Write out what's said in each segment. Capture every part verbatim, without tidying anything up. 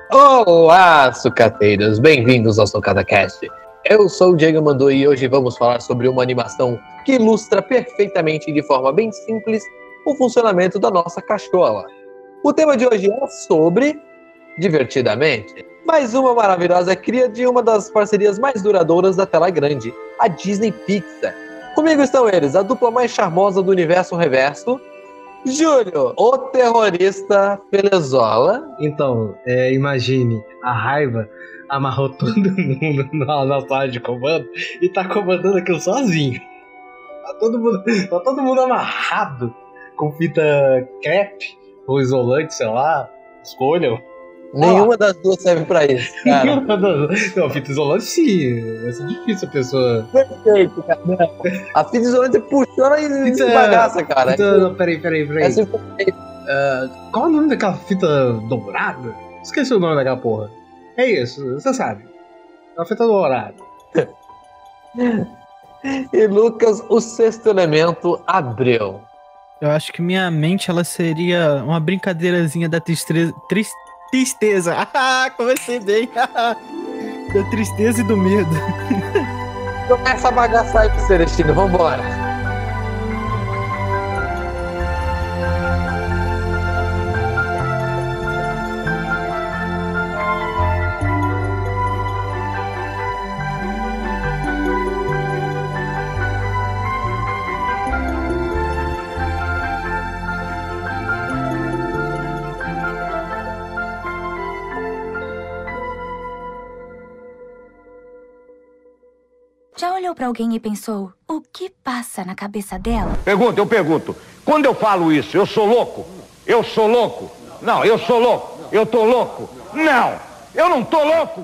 Olá, sucateiros! Bem-vindos ao SucataCast. Eu sou o Diego Mandu e hoje vamos falar sobre uma animação que ilustra perfeitamente e de forma bem simples o funcionamento da nossa cachola. O tema de hoje é sobre Divertidamente, mais uma maravilhosa cria de uma das parcerias mais duradouras da tela grande, a Disney Pixar. Comigo estão eles, a dupla mais charmosa do universo reverso, Júlio, o terrorista Pelezola. Então, é, imagine, a raiva amarrou todo mundo na, na sala de comando e tá comandando aquilo sozinho. Tá todo mundo, tá todo mundo amarrado com fita crepe ou isolante, sei lá, escolham. Nenhuma ah, das duas serve pra isso, cara. Não, fita isolante sim, vai ser difícil a pessoa... Perfeito, cara. A fita isolante puxando e fita... se bagaça, cara. Fita... Não, peraí, peraí, peraí. É uh, qual é o nome daquela fita dourada? Esqueci o nome daquela porra. É isso, você sabe. É uma fita dourada. E Lucas, o sexto elemento, Abreu. Eu acho que minha mente ela seria uma brincadeirazinha da tristeza... Trist... Tristeza. Ah, comecei bem. Da tristeza e do medo. Começa a bagaçar aí pro Celestino, vambora. Já olhou pra alguém e pensou, o que passa na cabeça dela? Pergunta, eu pergunto. Quando eu falo isso, eu sou louco? Eu sou louco? Não, eu sou louco. Eu tô louco? Não, eu não tô louco.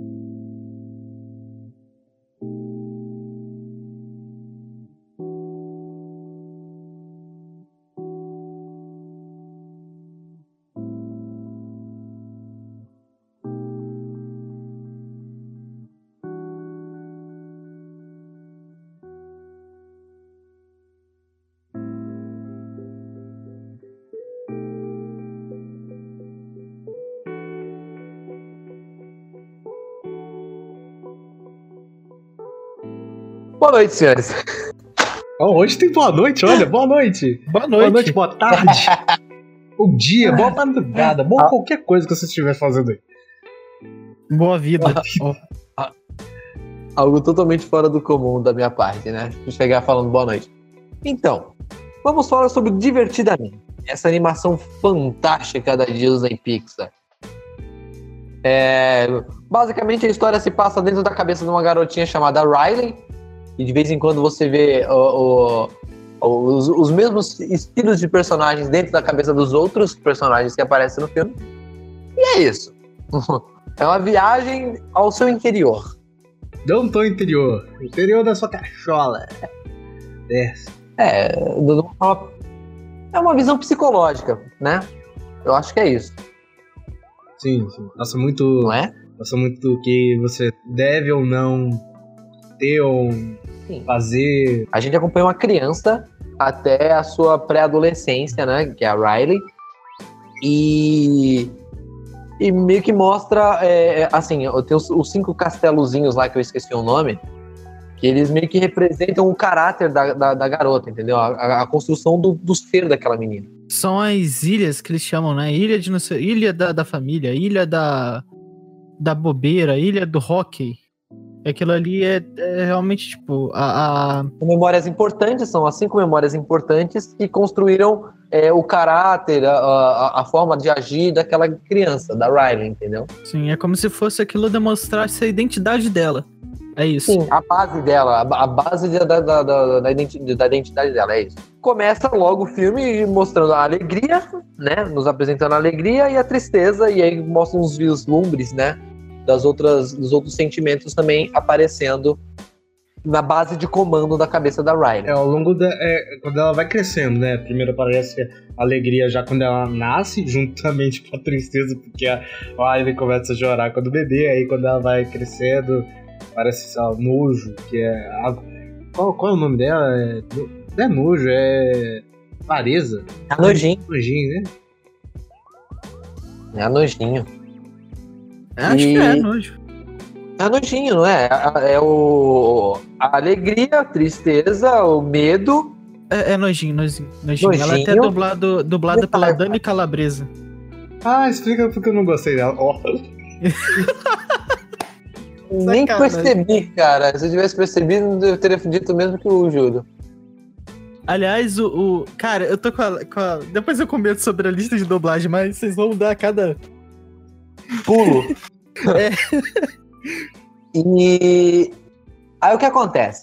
Boa noite, senhores. Oh, hoje tem boa noite, olha, boa noite. Boa noite. Boa noite, boa tarde. Bom dia, boa madrugada, boa qualquer coisa que você estiver fazendo aí. Boa vida. Oh. Algo totalmente fora do comum da minha parte, né? Chegar falando boa noite. Então, vamos falar sobre Divertidamente. Essa animação fantástica da Disney Pixar. É, basicamente a história se passa dentro da cabeça de uma garotinha chamada Riley. E de vez em quando você vê o, o, os, os mesmos estilos de personagens dentro da cabeça dos outros personagens que aparecem no filme. E é isso. É uma viagem ao seu interior. Não tô interior. Interior da sua cachola. É, é, é uma visão psicológica, né? Eu acho que é isso. Sim, sim. Nossa, muito... Não é? Nossa, muito do que você deve ou não ter ou Sim. fazer. A gente acompanha uma criança até a sua pré-adolescência, né? Que é a Riley. E, e meio que mostra, é, assim, tem os, os cinco castelozinhos lá que eu esqueci o nome, que eles meio que representam o caráter da, da, da garota, entendeu? A, a construção do, do ser daquela menina. São as ilhas que eles chamam, né? Ilha de não sei, ilha da, da família, ilha da, da bobeira, ilha do hockey. Aquilo ali é, é realmente, tipo, a, a... Memórias importantes, são as cinco memórias importantes que construíram é, o caráter, a, a, a forma de agir daquela criança, da Riley, entendeu? Sim, é como se fosse aquilo demonstrasse a identidade dela. É isso. Sim, a base dela, a, a base da, da, da, da, identidade, da identidade dela, é isso. Começa logo o filme mostrando a alegria, né? Nos apresentando a alegria e a tristeza, e aí mostra uns vislumbres, né? Das outras, dos outros sentimentos também aparecendo na base de comando da cabeça da Riley. É, ao longo da... É, quando ela vai crescendo, né? Primeiro aparece a alegria já quando ela nasce, juntamente com a tristeza, porque a Riley começa a chorar quando bebê, aí quando ela vai crescendo, parece, sei lá, nojo, que é... A, qual, qual é o nome dela? É, não é nojo, é... Clareza. É nojinho. Nojinho, né? É nojinho. Acho E- que é nojo. É nojinho, não é? É é o... a alegria, a tristeza, o medo. É, é nojinho, nojinho, nojinho. Ela é até Nojinho. dublado, dublada pela Detalhe. Dani Calabresa. Ah, explica porque eu não gostei dela. Ó. Nem Sacanagem. percebi, cara. Se eu tivesse percebido, eu teria dito mesmo que o Júlio. Aliás, o, o- Cara, eu tô com a, com a- Depois eu comento sobre a lista de dublagem, mas vocês vão dar cada. Pulo. É. E aí o que acontece?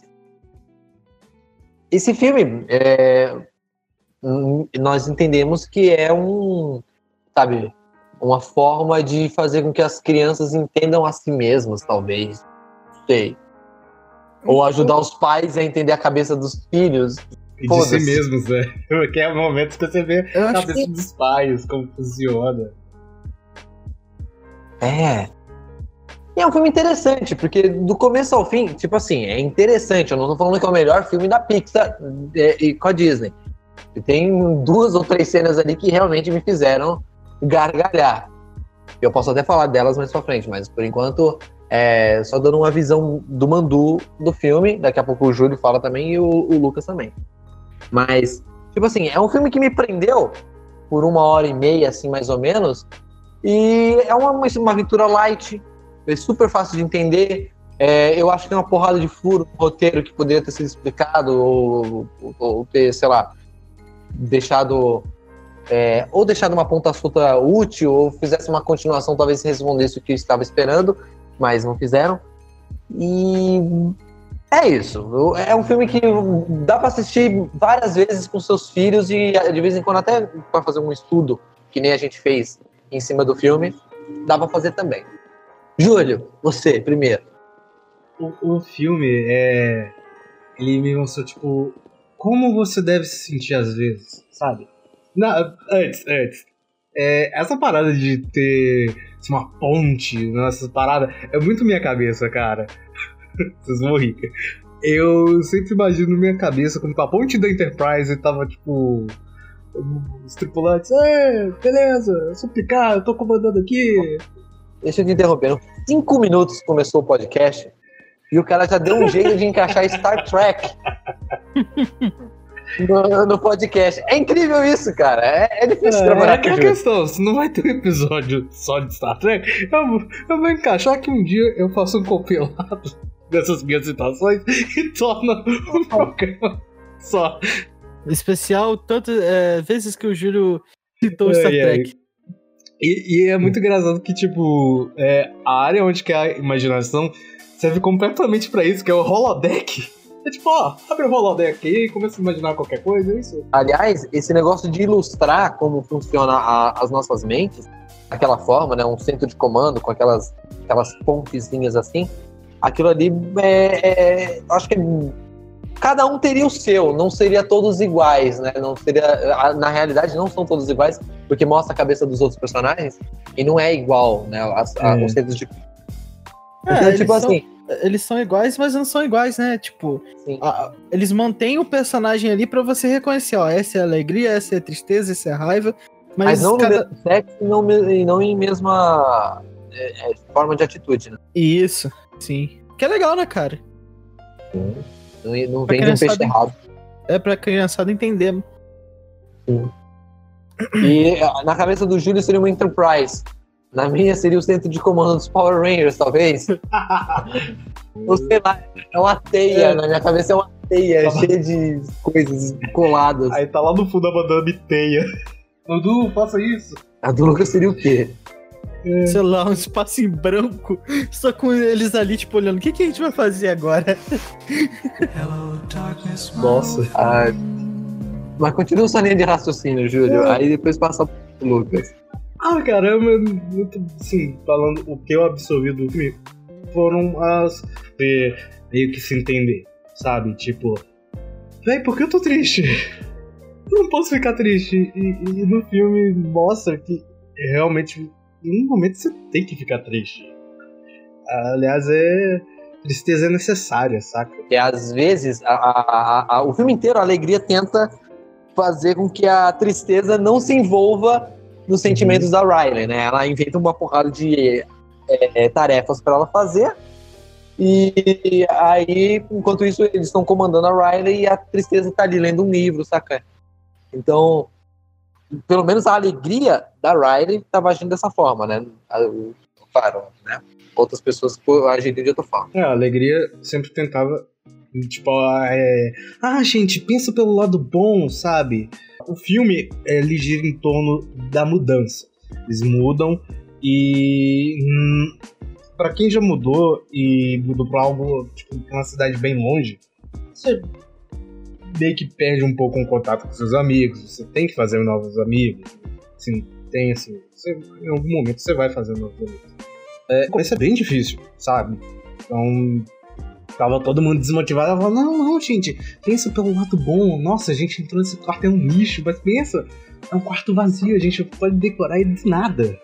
Esse filme, é, hum, nós entendemos que é um, sabe, uma forma de fazer com que as crianças entendam a si mesmas, talvez. Não sei. Ou ajudar os pais a entender a cabeça dos filhos. E de Foda-se. si mesmos, né? Porque é o momento que você vê Eu a acho cabeça que- dos pais, como funciona. É. E é um filme interessante, porque do começo ao fim, tipo assim, é interessante. Eu não tô falando que é o melhor filme da Pixar é, e com a Disney. E tem duas ou três cenas ali que realmente me fizeram gargalhar. Eu posso até falar delas mais pra frente, mas por enquanto, é, só dando uma visão do Mandu do filme. Daqui a pouco o Júlio fala também e o, o Lucas também. Mas, tipo assim, é um filme que me prendeu por uma hora e meia, assim, mais ou menos. E é uma, uma aventura light, é super fácil de entender. É, eu acho que tem uma porrada de furo no roteiro que poderia ter sido explicado ou, ou, ou ter, sei lá, deixado... É, ou deixado uma ponta solta útil, ou fizesse uma continuação, talvez respondesse o que eu estava esperando, mas não fizeram. E é isso. É um filme que dá para assistir várias vezes com seus filhos e de vez em quando até para fazer um estudo, que nem a gente fez em cima do filme, dá para fazer também. Júlio, você, primeiro. O, o filme é. Ele me mostrou, tipo, como você deve se sentir às vezes, sabe? Não, antes, antes. É, essa parada de ter assim, uma ponte nessas paradas é muito minha cabeça, cara. Vocês vão rir. Eu sempre imagino minha cabeça como a ponte da Enterprise tava, tipo. Os tripulantes, é, beleza, eu sou Picard, eu tô comandando aqui. Deixa eu te interromper. Em cinco minutos começou o podcast e o cara já deu um jeito de encaixar Star Trek no, no podcast. É incrível isso, cara. É, é difícil É, trabalhar é com aquela o Júlio. questão, se não vai ter um episódio só de Star Trek, eu, vou- eu vou encaixar que um dia eu faço um compilado dessas minhas citações e torno um programa só. Especial tantas é, vezes que o Júlio citou o Star Ai, ai. Trek. E, e é muito engraçado que, tipo, é, a área onde que é a imaginação serve completamente pra isso, que é o holodeck. É tipo, ó, abre o holodeck aí e começa a imaginar qualquer coisa, é isso? Aliás, esse negócio de ilustrar como funciona a- as nossas mentes, daquela forma, né, um centro de comando com aquelas, aquelas pontezinhas assim, aquilo ali é, é, acho que cada um teria o seu, não seria todos iguais, né? Não seria, na realidade não são todos iguais, porque mostra a cabeça dos outros personagens e não é igual, né? As, a- É. os centros de É, então, eles tipo são- assim, Eles são iguais, mas não são iguais, né? Tipo, sim. a- eles mantêm o personagem ali pra você reconhecer, ó, essa é a alegria, essa é a tristeza, essa é a raiva. Mas, Mas não cada... no mesmo sexo e não, me- e não em mesma é, é, forma de atitude, né? Isso, sim. Que é legal, né, cara? Não, não Pra vende um peixe criançada- errado. É pra criançada entender. E ah, na cabeça do Júlio seria uma Enterprise. Na minha seria o centro de comando dos Power Rangers, talvez. Ou sei lá, é uma teia. É. Na minha cabeça é uma teia cheia de coisas coladas. Aí tá lá no fundo a madame teia. Dudu, faça isso. A do Lucas seria o quê? Sei lá, um espaço em branco, só com eles ali, tipo, olhando, o que, que a gente vai fazer agora? Nossa. Ah, mas continua sua linha de raciocínio, Júlio. Aí depois passa pro Lucas. Ah, caramba, muito, assim, falando o que eu absorvi do filme foram as. É, meio que se entender, sabe? Tipo, véi, por que eu tô triste? Eu não posso ficar triste. E, e no filme mostra que realmente, em um momento, você tem que ficar triste. Aliás, é. Tristeza é necessária, saca? Porque às vezes, a, a, a, a, o filme inteiro, a alegria tenta fazer com que a tristeza não se envolva nos sentimentos da Riley, né? Ela inventa uma porrada de é, tarefas para ela fazer. E aí, enquanto isso, eles estão comandando a Riley e a Tristeza tá ali lendo um livro, saca? Então, pelo menos a alegria da Riley tava agindo dessa forma, né? Claro, né? Outras pessoas agindo de outra forma. É, a alegria sempre tentava, tipo, é... ah, gente, pensa pelo lado bom, sabe? O filme, ele gira em torno da mudança. Eles mudam e... Hum, pra quem já mudou e mudou pra algo, tipo, pra uma cidade bem longe, você meio que perde um pouco o contato com seus amigos, você tem que fazer novos amigos, assim, tem assim, você, em algum momento você vai fazer novos amigos. É, isso é bem difícil, sabe? Então, tava todo mundo desmotivado, ela falou, não, não, gente, pensa pelo lado bom, nossa, a gente entrou nesse quarto, é um lixo, mas pensa, é um quarto vazio, a gente pode decorar ele de nada.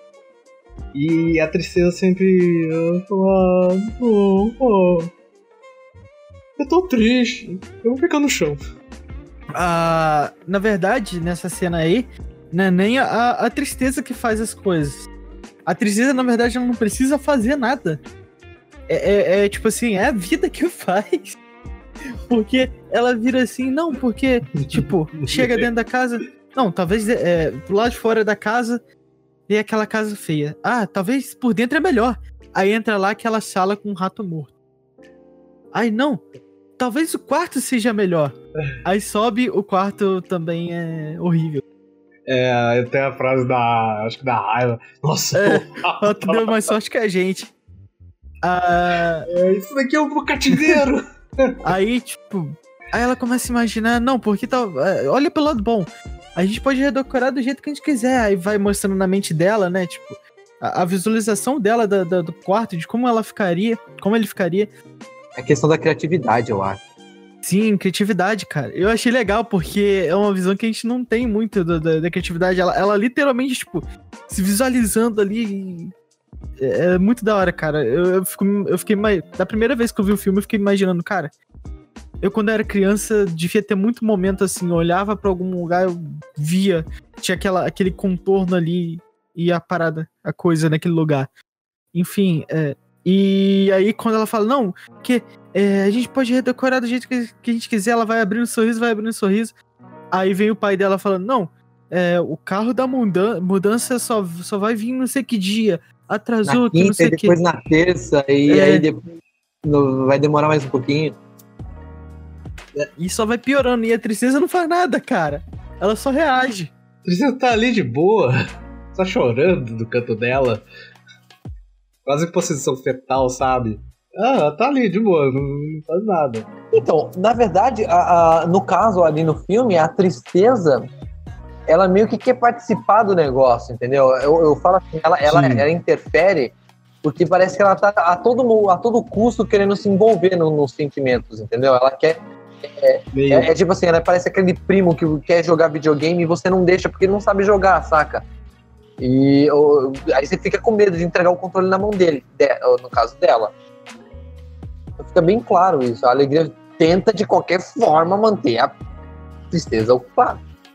E a Tristeza sempre fala, oh, oh, eu tô triste, eu vou ficar no chão. Ah, na verdade, nessa cena aí, não é nem a, a Tristeza que faz as coisas. A Tristeza, na verdade, ela não precisa fazer nada. É, é, é tipo assim, é a vida que faz. Porque ela vira assim, não, porque, tipo, chega dentro da casa, não, talvez é, do lado de fora da casa tem aquela casa feia. Ah, talvez por dentro é melhor. Aí entra lá aquela sala com um rato morto. Aí não, talvez o quarto seja melhor. Aí sobe, o quarto também é horrível. É, tem a frase da, acho que da raiva. Nossa, é, o rato deu mais sorte que a gente. Ah, é, isso daqui é um cativeiro. Aí, tipo, aí ela começa a imaginar, não, porque tal, olha pelo lado bom. A gente pode redecorar do jeito que a gente quiser. Aí vai mostrando na mente dela, né? Tipo, a, a visualização dela da, da, do quarto, de como ela ficaria, como ele ficaria. É questão da criatividade, eu acho. Sim, criatividade, cara. Eu achei legal, porque é uma visão que a gente não tem muito da, da, da criatividade. Ela, ela literalmente, tipo, se visualizando ali. É, é muito da hora, cara. Eu, eu, fico, eu fiquei. Da primeira vez que eu vi o filme, eu fiquei imaginando, cara. Eu, quando era criança, devia ter muito momento assim, eu olhava pra algum lugar, eu via, tinha aquela, aquele contorno ali e a parada, a coisa naquele lugar. Enfim, é, e aí quando ela fala, não, que é, a gente pode redecorar do jeito que, que a gente quiser, ela vai abrindo um sorriso, vai abrindo um sorriso. Aí vem o pai dela falando, não, é, o carro da mudança, mudança só, só vai vir não sei que dia, atrasou, na que não sei o que. depois na terça, e é, aí depois, vai demorar mais um pouquinho. E só vai piorando. E a Tristeza não faz nada, cara. Ela só reage. A Tristeza tá ali de boa, só chorando do canto dela. Quase em posição fetal, sabe? Ah, ela tá ali de boa, não, não faz nada. Então, na verdade, a, a, no caso ali no filme, a Tristeza, ela meio que quer participar do negócio, entendeu? Eu, eu falo assim, ela, ela, ela interfere porque parece que ela tá a todo, a todo custo querendo se envolver no, nos sentimentos, entendeu? Ela quer... É, é, é tipo assim, ela parece aquele primo que quer jogar videogame e você não deixa porque ele não sabe jogar, saca? E ou, aí você fica com medo de entregar o controle na mão dele, de, no caso dela. Então fica bem claro isso. A alegria tenta de qualquer forma manter a tristeza ocupada.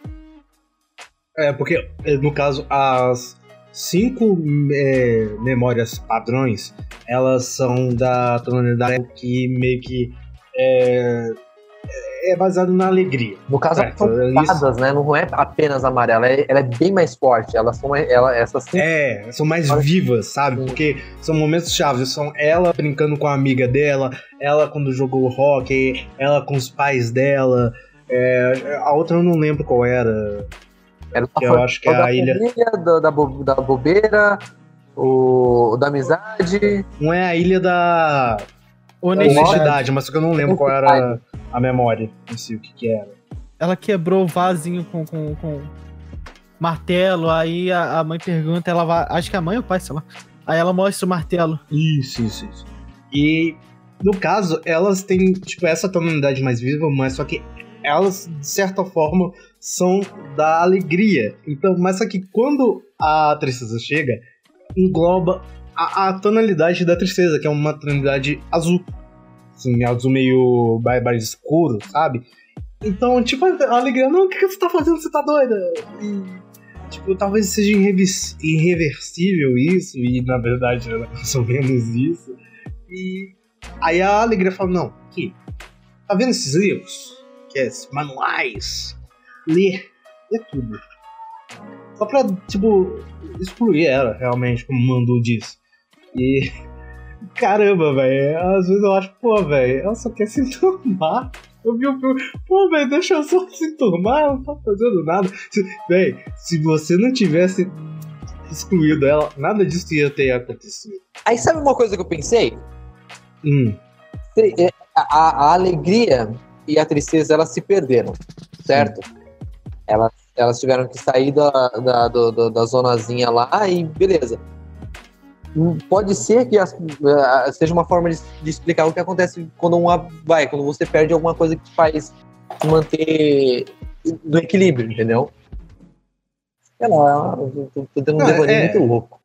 É, porque no caso as cinco é, memórias padrões, elas são da tonalidade que meio que é, é baseado na alegria. No caso, certo? Elas são fadas, né? Não é apenas amarela, ela é, ela é bem mais forte. Elas são ela, essas cinco... É, são mais vivas, sabe? Sim. Porque são momentos chaves. São ela brincando com a amiga dela, ela quando jogou hockey, ela com os pais dela. É, a outra eu não lembro qual era. Era que eu acho que é a ilha da, da, bo, da bobeira, o da amizade. Não é a ilha da honestidade, mas só que eu não lembro qual era a memória em si, o que que era. Ela quebrou o vasinho com, com, com martelo, aí a, a mãe pergunta, ela vai, acho que a mãe ou o pai, sei lá. Aí ela mostra o martelo. Isso, isso, isso. E no caso, elas têm tipo essa tonalidade mais viva, mas só que elas, de certa forma, são da alegria. Então, mas só que quando a tristeza chega, engloba a, a tonalidade da tristeza, que é uma tonalidade azul. Assim, azul meio mais escuro, sabe? Então, tipo, a alegria, não, o que, que você tá fazendo? Você tá doida? E tipo, talvez seja irrevis- irreversível isso, e na verdade é mais ou menos isso. E aí a Alegria fala, não, aqui, tá vendo esses livros? Que é esses manuais? Lê, lê tudo. Só pra, tipo, excluir ela, realmente, como o Mandu disse. E, caramba, velho, às vezes eu acho, pô, velho, ela só quer se enturmar. Eu vi o filme, pô, velho, deixa eu só se enturmar, ela não tá fazendo nada. Velho, se você não tivesse excluído ela, nada disso ia ter acontecido. Aí sabe uma coisa que eu pensei? Hum. A, a alegria e a tristeza, elas se perderam, certo? Elas, elas tiveram que sair da, da, do, do, da zonazinha lá e beleza. Pode ser que as, uh, seja uma forma de, de explicar o que acontece quando uma vai, quando você perde alguma coisa que te faz se manter no equilíbrio, entendeu? Sei lá, eu tô, tô tendo um devaneio é... muito louco.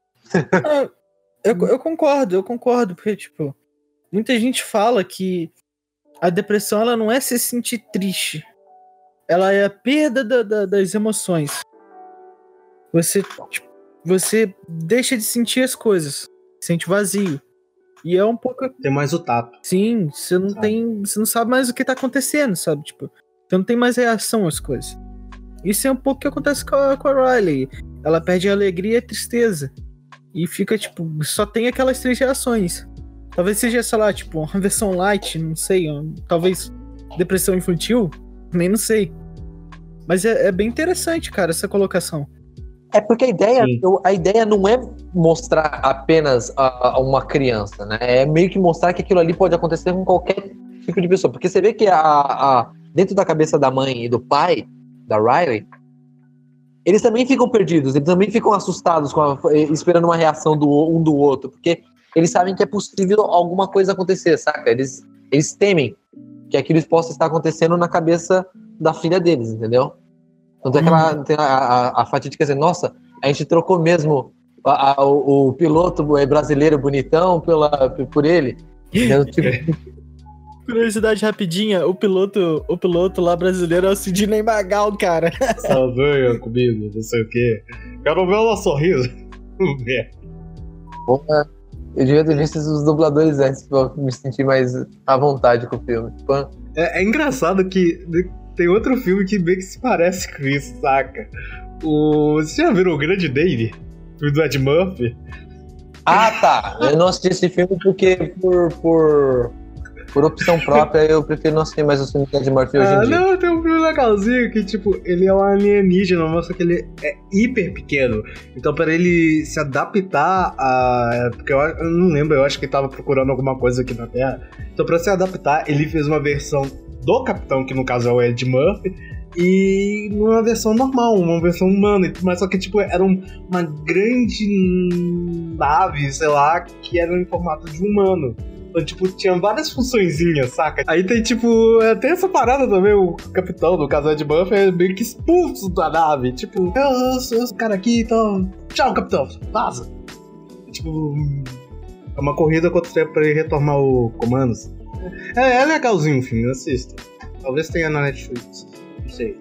eu, eu concordo, eu concordo, porque, tipo, muita gente fala que a depressão, ela não é se sentir triste. Ela é a perda da, da, das emoções. Você, tipo, você deixa de sentir as coisas. Sente vazio. E é um pouco... Tem mais o tato. Sim, você não sabe. tem... Você não sabe mais o que tá acontecendo, sabe? Tipo, você não tem mais reação às coisas. Isso é um pouco o que acontece com a, com a Riley. Ela perde a alegria e a tristeza. E fica, tipo, só tem aquelas três reações. Talvez seja, sei lá, tipo, uma versão light, não sei. Talvez depressão infantil, nem não sei. Mas é, é bem interessante, cara, essa colocação. É porque a ideia, a ideia não é mostrar apenas a, a uma criança, né? É meio que mostrar que aquilo ali pode acontecer com qualquer tipo de pessoa. Porque você vê que a, a, dentro da cabeça da mãe e do pai, da Riley, eles também ficam perdidos, eles também ficam assustados, com a, esperando uma reação do, um do outro. Porque eles sabem que é possível alguma coisa acontecer, saca? Eles, eles temem que aquilo possa estar acontecendo na cabeça da filha deles, entendeu? Então tem aquela tem a, a, a fatídica assim, nossa, a gente trocou mesmo a, a, o, o piloto brasileiro bonitão pela, por ele. Então, tipo... Curiosidade rapidinha, o piloto, o piloto lá brasileiro é o Sidney Magal, cara. Salve comigo, não sei o quê. Quero ver ela sorriso. Vamos ver. Porra, eu devia ter visto os dubladores antes pra me sentir mais à vontade com o filme. É, é engraçado que tem outro filme que meio que se parece com isso, saca? O... Vocês já viram o Grande Dane? O do Ed Murphy? Ah, tá. Eu não assisti esse filme porque por, por, por opção própria eu prefiro não assistir mais o filme do Ed Murphy hoje ah, em dia. Não, tem um filme legalzinho que, tipo, ele é um alienígena, mostra que ele é hiper pequeno. Então, para ele se adaptar a... Porque eu, eu não lembro, eu acho que ele tava procurando alguma coisa aqui na Terra. Então, pra se adaptar, ele fez uma versão do Capitão, que no caso é o Ed Murphy, e numa versão normal, uma versão humana, mas só que tipo, era um, uma grande nave, sei lá, que era em formato de humano. Então, tipo, tinha várias funçõezinhas, saca? Aí tem, tipo, tem essa parada também, o capitão, no caso Ed Murphy, é meio que expulso da nave. Tipo, eu, eu sou esse cara aqui, então, tchau, capitão, vaza. Tipo, é uma corrida contra o tempo pra ele retomar o comando. É, é legalzinho o filme, assista. Talvez tenha na Netflix, não sei.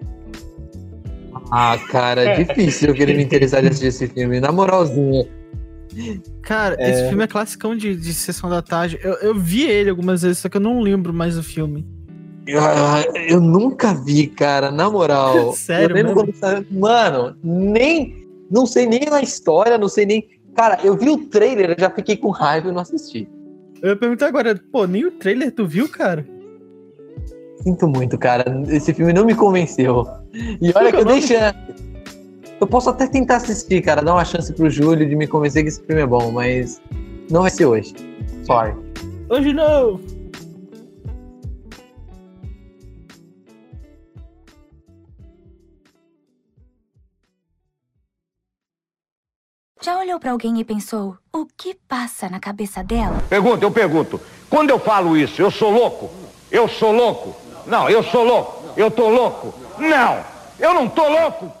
Ah, cara, é difícil eu querer me interessar em assistir esse filme, na moralzinha. Cara, é... esse filme é classicão de, de Sessão da Tarde. Eu, eu vi ele algumas vezes, só que eu não lembro mais do filme. Eu, eu nunca vi, cara, na moral. Sério, eu quando... Mano, nem... Não sei nem a história, não sei nem... Cara, eu vi o trailer, eu já fiquei com raiva e não assisti. Eu ia perguntar agora, pô, nem o trailer tu viu, cara? Sinto muito, cara. Esse filme não me convenceu. E olha que eu dei chance. Eu posso até tentar assistir, cara, dar uma chance pro Júlio de me convencer que esse filme é bom, mas não vai ser hoje. Sorry. Hoje não! Já olhou pra alguém e pensou, o que passa na cabeça dela? Pergunta, eu pergunto. Quando eu falo isso, eu sou louco? Eu sou louco? Não, eu sou louco. Eu tô louco? Não, eu não tô louco.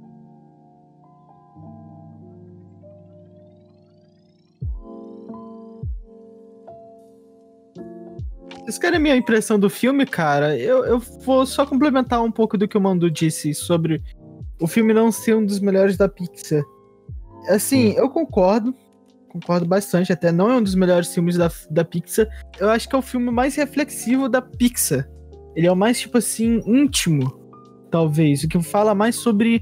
Vocês querem a minha impressão do filme, cara? Eu, eu vou só complementar um pouco do que o Mandu disse sobre o filme não ser um dos melhores da Pixar. Assim, eu concordo. Concordo bastante, até não é um dos melhores filmes da, da Pixar. Eu acho que é o filme mais reflexivo da Pixar. Ele é o mais, tipo assim, íntimo, talvez. O que fala mais sobre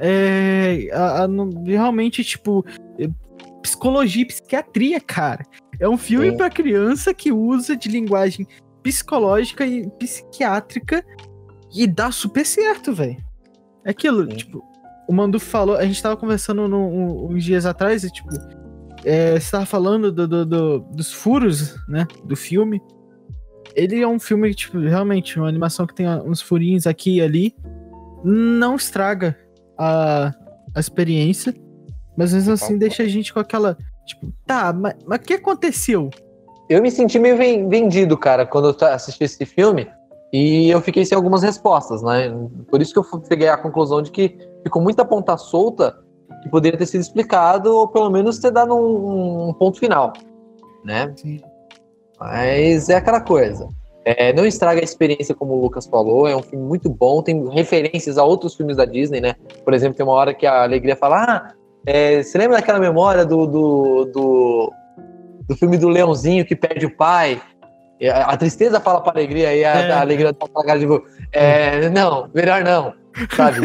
é, a, a, realmente, tipo, psicologia e psiquiatria, cara. É um filme pra criança que usa de linguagem psicológica e psiquiátrica e dá super certo, velho. É aquilo, Sim. tipo, o Mandu falou, a gente tava conversando no, um, uns dias atrás e, tipo, é, você tava falando do, do, do, dos furos, né, do filme. Ele é um filme, tipo, realmente, uma animação que tem uns furinhos aqui e ali, não estraga a, a experiência, mas mesmo assim deixa a gente com aquela, tipo, tá, mas o que aconteceu? Eu me senti meio vendido, cara, quando eu assisti esse filme, e eu fiquei sem algumas respostas, né? Por isso que eu cheguei à conclusão de que ficou muita ponta solta que poderia ter sido explicado, ou pelo menos ter dado um, um ponto final, né? Sim. Mas é aquela coisa. É, não estraga a experiência, como o Lucas falou. É um filme muito bom. Tem referências a outros filmes da Disney, né? Por exemplo, tem uma hora que a Alegria fala: Ah, é, você lembra daquela memória do, do, do, do filme do Leãozinho que perde o pai? A, a tristeza fala pra Alegria e a, é. a Alegria tá com a cara de tipo, é, não, melhor não, sabe?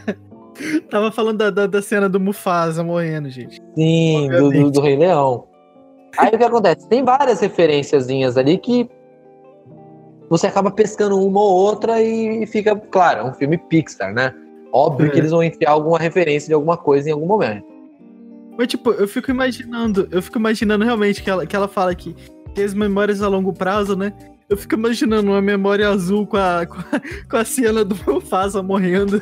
Tava falando da, da, da cena do Mufasa morrendo, gente. Sim, do, do, do Rei Leão. Aí o que acontece? Tem várias referenciazinhas ali que você acaba pescando uma ou outra e fica, claro, é um filme Pixar, né? Óbvio é. que eles vão enfiar alguma referência de alguma coisa em algum momento. Mas, tipo, eu fico imaginando, eu fico imaginando realmente que ela, que ela fala que tem as memórias a longo prazo, né? Eu fico imaginando uma memória azul com a, com a, com a cena do Mufasa morrendo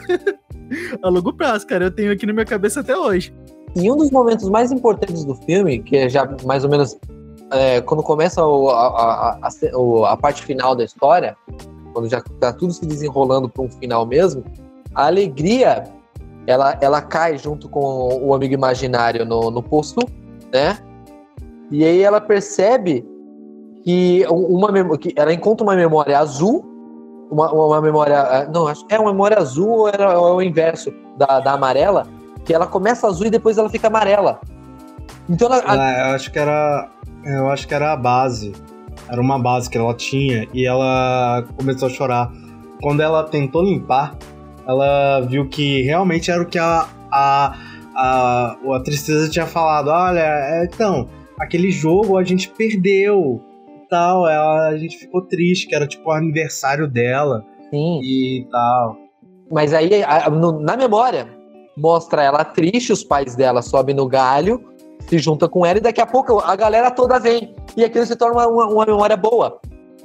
a longo prazo, cara. Eu tenho aqui na minha cabeça até hoje. E um dos momentos mais importantes do filme, que é já mais ou menos é, quando começa o, a, a, a, a parte final da história, quando já tá tudo se desenrolando para um final mesmo, a Alegria, ela, ela cai junto com o amigo imaginário no, no poço, né? E aí ela percebe que, uma, que ela encontra uma memória azul, uma, uma memória... Não, acho que é uma memória azul ou é, é o inverso da, da amarela, que ela começa azul e depois ela fica amarela. Então ela, a... ah, eu acho que era eu acho que era a base. Era uma base que ela tinha e ela começou a chorar. Quando ela tentou limpar, ela viu que realmente era o que a a, a, a tristeza tinha falado. Olha, então, aquele jogo a gente perdeu e tal. Ela, a gente ficou triste, que era tipo o aniversário dela. Sim. E tal. Mas aí, a, no, na memória, mostra ela triste, os pais dela sobem no galho, se junta com ela e daqui a pouco a galera toda vem. E aquilo se torna uma, uma, uma memória boa.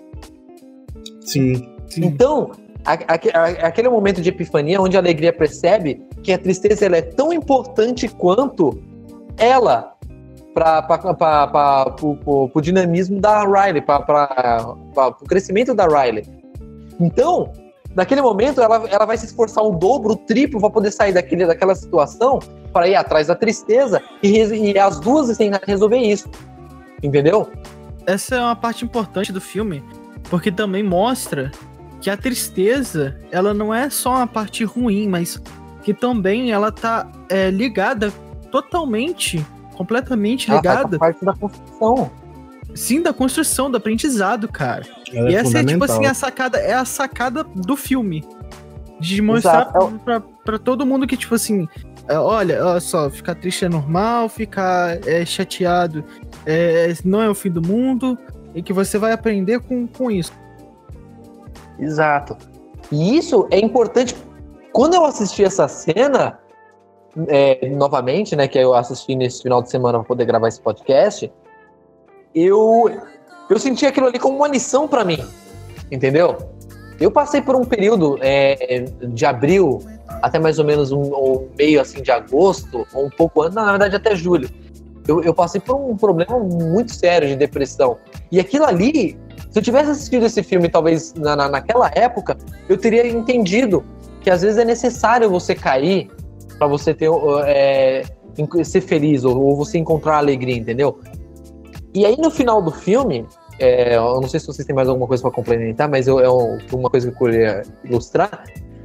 Sim. sim. Então, a, a, a, aquele momento de epifania onde a Alegria percebe que a tristeza ela é tão importante quanto ela para o dinamismo da Riley, para o crescimento da Riley. Então, naquele momento, ela, ela vai se esforçar o dobro, o triplo, para poder sair daquele, daquela situação, para ir atrás da tristeza, e, e as duas tentam resolver isso. Entendeu? Essa é uma parte importante do filme, porque também mostra que a tristeza, ela não é só uma parte ruim, mas que também ela tá é, ligada totalmente, completamente ligada. Ela faz parte da construção. Sim, da construção, do aprendizado, cara. Ela e é essa é, tipo assim, a sacada, é a sacada do filme. De mostrar pra, pra, pra todo mundo que, tipo assim, é, olha, olha só, ficar triste é normal, ficar é, chateado é, não é o fim do mundo, e que você vai aprender com, com isso. Exato. E isso é importante. Quando eu assisti essa cena, é, novamente, né, que eu assisti nesse final de semana pra poder gravar esse podcast, eu, eu senti aquilo ali como uma lição pra mim, entendeu? Eu passei por um período é, de abril até mais ou menos um, um meio assim de agosto, ou um pouco antes, na verdade até julho. Eu, eu passei por um problema muito sério de depressão. E aquilo ali, se eu tivesse assistido esse filme talvez na, na, naquela época, eu teria entendido que às vezes é necessário você cair pra você ter, é, ser feliz, ou, ou você encontrar alegria, entendeu? E aí no final do filme, é, eu não sei se vocês têm mais alguma coisa para complementar, mas eu, é uma coisa que eu queria ilustrar.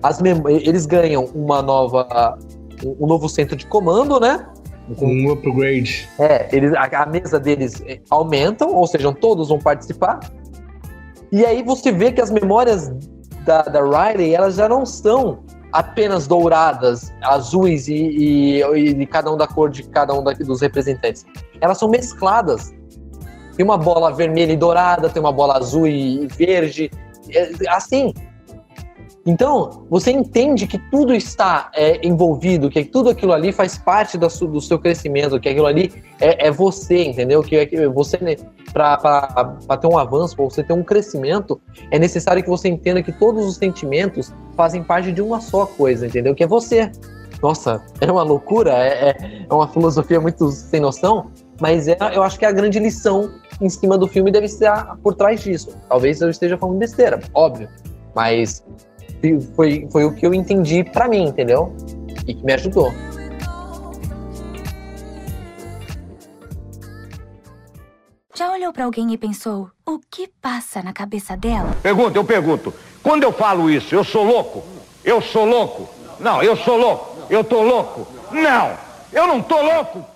as mem- eles ganham uma nova, um novo centro de comando, né? Com um upgrade. É, eles, a, a mesa deles aumentam, ou seja, todos vão participar. E aí você vê que as memórias da, da Riley, elas já não são apenas douradas, azuis e, e, e cada um da cor de cada um da, dos representantes. Elas são mescladas. Tem uma bola vermelha e dourada, tem uma bola azul e verde, é, assim. Então, você entende que tudo está é, envolvido, que tudo aquilo ali faz parte da su, do seu crescimento, que aquilo ali é, é você, entendeu? Que, é, que você, para ter um avanço, para você ter um crescimento, é necessário que você entenda que todos os sentimentos fazem parte de uma só coisa, entendeu? Que é você. Nossa, é uma loucura, é, é, é uma filosofia muito sem noção, mas é, eu acho que a grande lição em cima do filme deve estar por trás disso. Talvez eu esteja falando besteira, óbvio, mas foi, foi o que eu entendi pra mim, entendeu? E que me ajudou. Já olhou pra alguém e pensou, o que passa na cabeça dela? Pergunta, eu pergunto. Quando eu falo isso, eu sou louco? Eu sou louco? Não, eu sou louco. Eu tô louco? Não, eu não tô louco.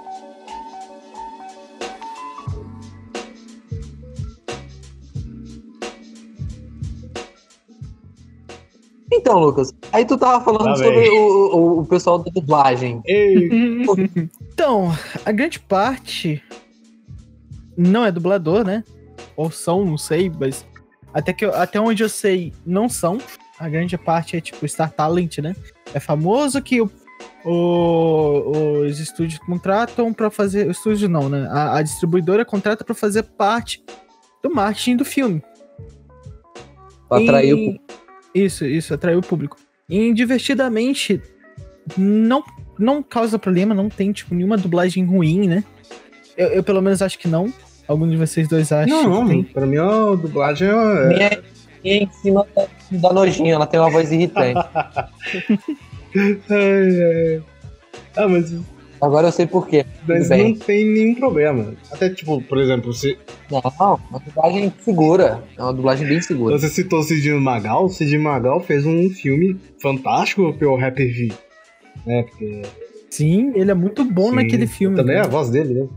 Então, Lucas, aí tu tava falando Tá sobre bem. o, o, o pessoal da dublagem. Ei, Então, a grande parte não é dublador, né? Ou são, não sei, mas até, que eu- até onde eu sei, não são. A grande parte é tipo Star Talent, né? É famoso que o- o- os estúdios contratam pra fazer. O estúdio não, né? A, a distribuidora contrata pra fazer parte do marketing do filme. Pra atrair E- o público. Isso, isso, atraiu o público. E Divertidamente não, não causa problema, não tem, tipo, nenhuma dublagem ruim, né? Eu, eu pelo menos acho que não. Algum de vocês dois acham não, que tem? pra mim a dublagem é. Minha, minha em cima da, da nojinha, ela tem uma voz irritante. Ai, ai. Ah, mas, Agora eu sei por quê. mas Tudo bem. não tem nenhum problema. Até tipo, por exemplo, você, Não, uma dublagem segura. É uma dublagem bem segura. você citou o Cidinho Magal. O Cidinho Magal fez um filme fantástico pelo Happy V. Né? Porque. Sim, ele é muito bom sim, naquele filme. Também é a cara. voz dele, né?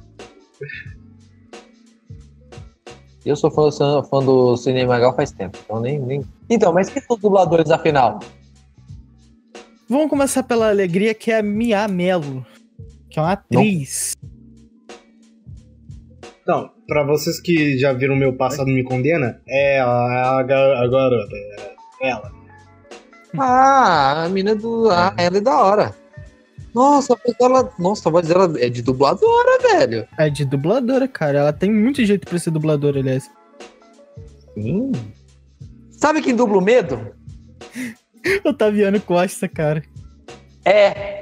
Eu sou fã, sou fã do Sidney Magal faz tempo. Então, nem, nem... então, mas quem são os dubladores, afinal? Vamos começar pela alegria, que é a Mia Mello, que é uma atriz. Então, pra vocês que já viram Meu Passado Me Condena, é a, a, ga- a garota. É ela. Ah, a mina do. Ah, ela é da hora. Nossa, a voz dela, nossa, a voz dela é de dubladora, velho. É de dubladora, cara. Ela tem muito jeito pra ser dubladora, aliás. Sim. Sabe quem dubla o medo? Otaviano Costa, cara. É.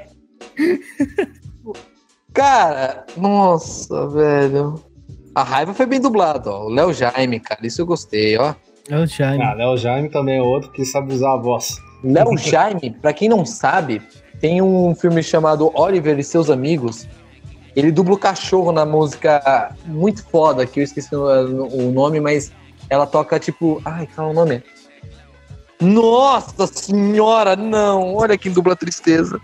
Cara, nossa, velho. A raiva foi bem dublada, ó. O Léo Jaime, cara, isso eu gostei, ó. É o Jaime. Ah, Léo Jaime também é outro que sabe usar a voz. Léo Jaime, pra quem não sabe, tem um filme chamado Oliver e Seus Amigos. Ele dubla o cachorro na música muito foda, que eu esqueci o, o nome, mas ela toca tipo... Ai, qual é o nome? Nossa senhora, não! Olha quem dubla a tristeza.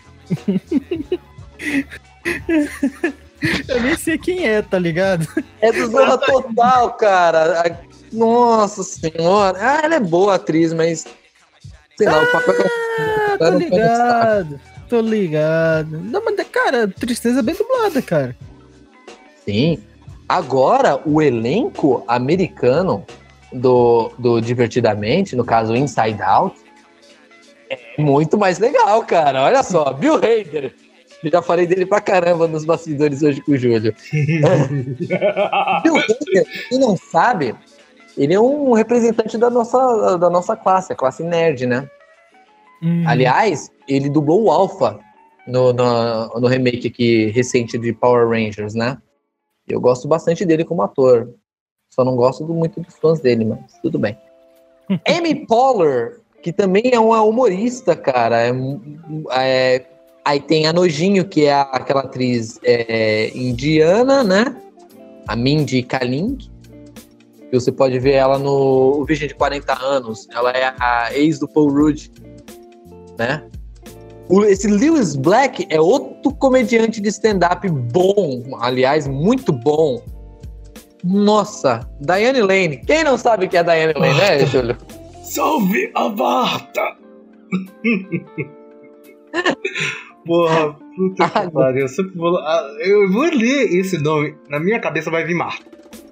Eu nem sei quem é, tá ligado? É do Zorra Total, cara. A- Nossa senhora. Ah, ela é boa atriz, mas... Sei lá, o papel que ela... Ah, tô ela não foi destaque. ligado. Tô ligado. Não, mas, cara, tristeza é bem dublada, cara. Sim. Agora, o elenco americano do, do Divertidamente, no caso Inside Out, é muito mais legal, cara. Olha só, Bill Hader. Eu já falei dele pra caramba nos bastidores hoje com o Júlio. Bill Hader, quem não sabe, ele é um representante da nossa, da nossa classe, a classe nerd, né? Hum. Aliás, ele dublou o Alpha no, no, no remake aqui recente de Power Rangers, né? Eu gosto bastante dele como ator. Só não gosto do- muito dos fãs dele, mas tudo bem. Amy Poehler, que também é uma humorista, cara. É, é, aí tem a Nojinho, que é a- aquela atriz é, indiana, né? A Mindy Kaling. Que você pode ver ela no O Virgem de quarenta anos. Ela é a ex do Paul Rudd. né? O, esse Lewis Black é outro comediante de stand-up bom, aliás, muito bom. Nossa, Diane Lane. Quem não sabe que é Diane Lane, né, Júlio? Salve a Marta! Porra, puta que pariu. Eu sempre vou. Eu vou ler esse nome. Na minha cabeça vai vir Marta.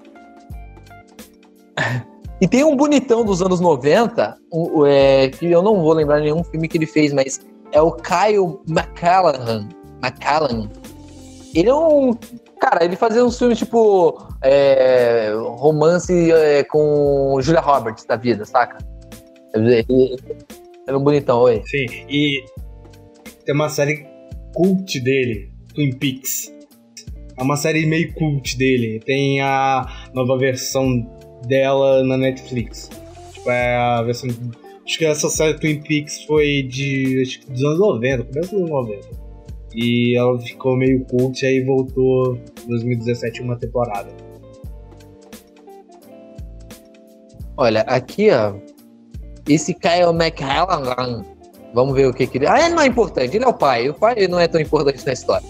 E tem um bonitão dos anos noventa, um, é, que eu não vou lembrar nenhum filme que ele fez, mas é o Kyle MacLachlan. MacLachlan. Ele é um. Cara, ele fazia uns filmes tipo. É, romance é, com Julia Roberts da vida, saca? Ele era um bonitão, oi. Sim, e tem uma série cult dele, Twin Peaks. É uma série meio cult dele. Tem a nova versão dela na Netflix. Tipo, é a versão. Acho que essa série Twin Peaks foi de. Acho que dos anos noventa, começo dos anos noventa. E ela ficou meio cult, aí voltou em dois mil e dezessete uma temporada. Olha, aqui, ó. Esse Kyle MacLachlan. Vamos ver o que que ele... Ah, ele não é importante, ele é o pai. O pai não é tão importante na história.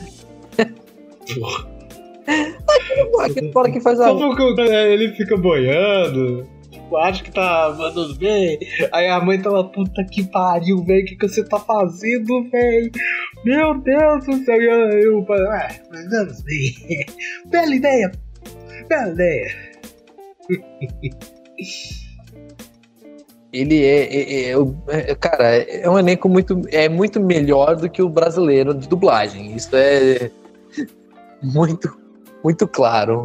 Aquele fora que faz a... Só porque ele fica boiando, tipo, acha que tá mandando bem. Aí a mãe tá lá, puta que pariu, velho, o que, que você tá fazendo, velho? Meu Deus do céu. E eu, eu ah, mandamos bem. Bela ideia, bela ideia. Ele é, é, é, é, cara, é um elenco muito, é muito melhor do que o brasileiro de dublagem. Isso é muito, muito claro.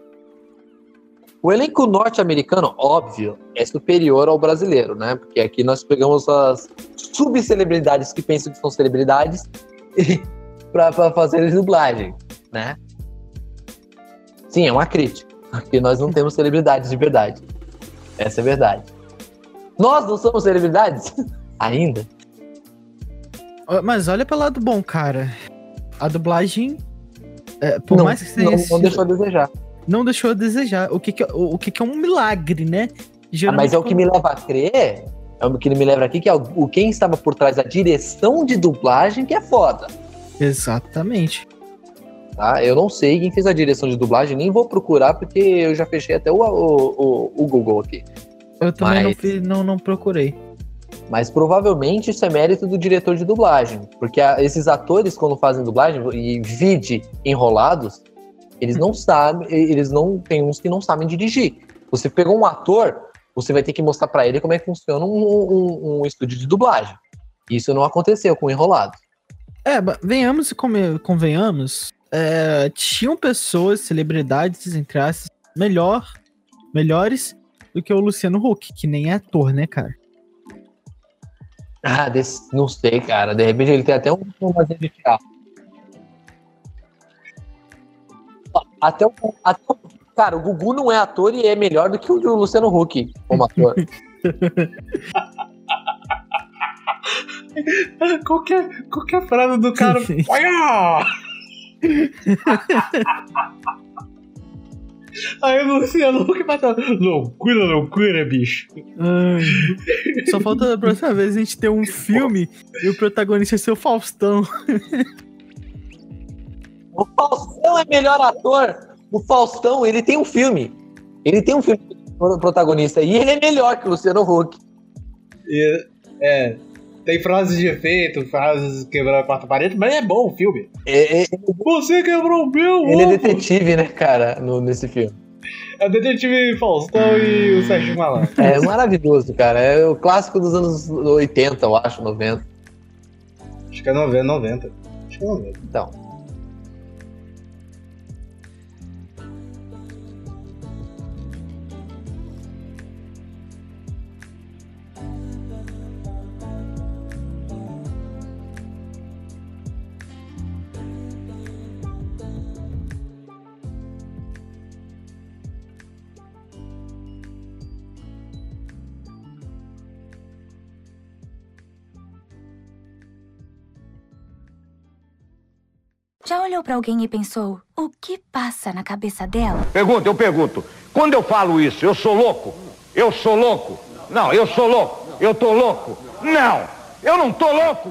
O elenco norte-americano, óbvio, é superior ao brasileiro, né? Porque aqui nós pegamos as subcelebridades que pensam que são celebridades para fazer dublagem, né? Sim, é uma crítica, porque nós não temos celebridades de verdade. Essa é a verdade. Nós não somos celebridades? Ainda? Mas olha pelo lado bom, cara. A dublagem, é, por não, mais que tenha não, sido, não deixou a desejar. Não deixou a desejar. O que, que, o, o que, que é um milagre, né? Ah, mas é o que me leva a crer, é o que me leva aqui, que é o, o quem estava por trás da direção de dublagem que é foda. Exatamente. Tá? Eu não sei quem fez a direção de dublagem, nem vou procurar, porque eu já fechei até o, o, o, o Google aqui. Eu também mas, não, fiz, não, não procurei. Mas provavelmente isso é mérito do diretor de dublagem. Porque a, esses atores, quando fazem dublagem, e vide Enrolados, eles não sabem, eles não. Tem uns que não sabem dirigir. Você pegou um ator, você vai ter que mostrar pra ele como é que funciona um, um, um estúdio de dublagem. Isso não aconteceu com Enrolados. É, venhamos e convenhamos. É, tinham pessoas, celebridades, entre aspas, melhor, melhores do que o Luciano Huck, que nem é ator, né, cara? Ah, desse, não sei, cara. De repente ele tem até um formazinho de teatro. Até o, até o. Cara, o Gugu não é ator e é melhor do que o Luciano Huck como ator. qualquer, qualquer frase do cara. Aí o Luciano Huck vai estar. Loucura, loucura, bicho. Ai, só falta da próxima vez a gente ter um filme e o protagonista ser o Faustão. O Faustão é melhor ator. O Faustão, ele tem um filme. Ele tem um filme protagonista e ele é melhor que o Luciano Huck. E, é. Tem frases de efeito, frases quebrando a quarta parede, mas é bom o filme. É, é, Você quebrou o meu! Ele ovo. é detetive, né, cara, no, nesse filme. É o detetive Faustão e o Sérgio Malandro. É maravilhoso, cara. É o clássico dos anos oitenta, eu acho, noventa. Acho que é noventa, noventa. Acho que é noventa. Então. Já olhou pra alguém e pensou, o que passa na cabeça dela? Pergunta, eu pergunto. Quando eu falo isso, eu sou louco? Eu sou louco? Não, eu sou louco. Eu tô louco? Não, eu não tô louco!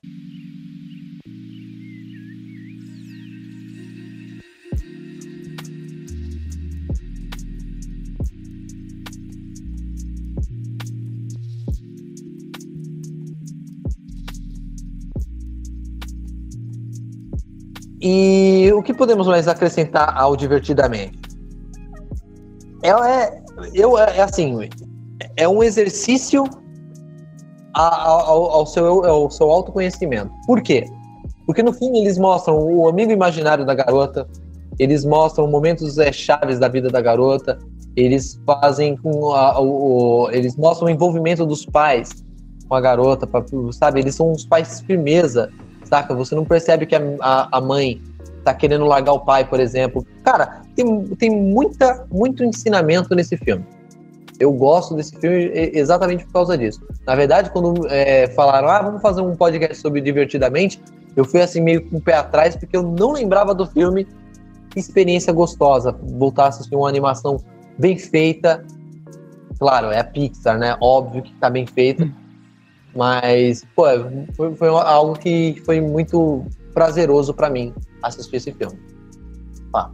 E o que podemos mais acrescentar ao Divertidamente? É, é, eu, é assim, é um exercício ao, ao, seu, ao seu autoconhecimento. Por quê? Porque no filme eles mostram o amigo imaginário da garota, eles mostram momentos é, chaves da vida da garota, eles fazem com a, o, o, eles mostram o envolvimento dos pais com a garota, pra, sabe? Eles são uns pais firmeza, saca? Você não percebe que a, a, a mãe tá querendo largar o pai, por exemplo. Cara, tem, tem muita, muito ensinamento nesse filme. Eu gosto desse filme exatamente por causa disso. Na verdade, quando é, falaram, ah, vamos fazer um podcast sobre Divertidamente, eu fui assim meio com o pé atrás, porque eu não lembrava do filme. Que experiência gostosa, voltar a assistir uma animação bem feita. Claro, é a Pixar, né? Óbvio que tá bem feita. Mas, pô, foi, foi algo que foi muito prazeroso pra mim assistir esse filme. Ah.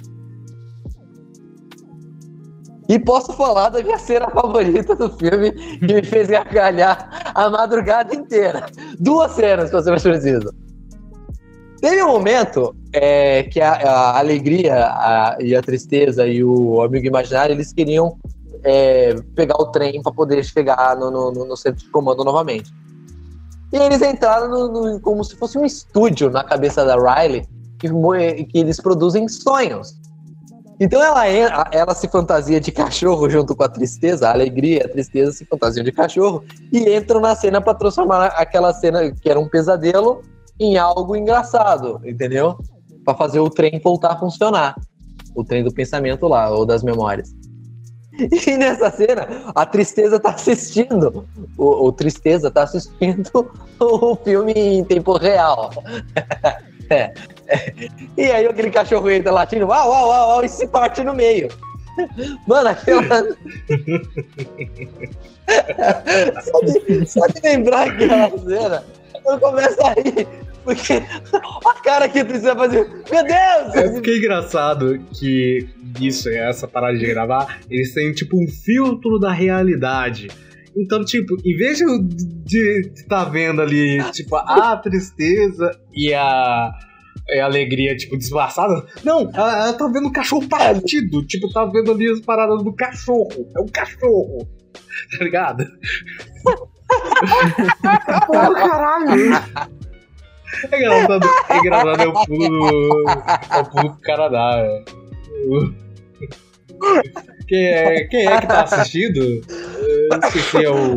E posso falar da minha cena favorita do filme, que me fez gargalhar a madrugada inteira. Duas cenas, se você mais precisa. Teve um momento é, que a, a alegria a, e a tristeza e o amigo imaginário, eles queriam é, pegar o trem para poder chegar no, no, no centro de comando novamente. E eles entraram no, no, como se fosse um estúdio na cabeça da Riley, que, que eles produzem sonhos. Então ela, ela se fantasia de cachorro junto com a tristeza, a alegria e a tristeza se fantasiam de cachorro e entram na cena para transformar aquela cena que era um pesadelo em algo engraçado, entendeu? Para fazer o trem voltar a funcionar. O trem do pensamento lá, ou das memórias. E nessa cena, a tristeza tá assistindo, o, o tristeza tá assistindo o filme em tempo real. É, é. E aí aquele cachorro entra latindo, uau, uau, uau, uau, e se parte no meio. Mano, aquela... só, de, só de lembrar aquela cena, eu começo a rir. Porque a cara que precisa fazer, meu Deus! É porque é engraçado que isso, essa parada de gravar, eles têm tipo um filtro da realidade. Então, tipo, em vez de estar tá vendo ali, tipo, a tristeza e a, e a alegria, tipo, disfarçada, não, ela, ela tá vendo o cachorro partido, tipo, tá vendo ali as paradas do cachorro. É um cachorro, tá ligado? Oh, caralho! É engraçado, é engraçado, é o pulo, é o pulo pro Canadá, é. Quem é, quem é que tá assistindo? Eu esqueci, é o...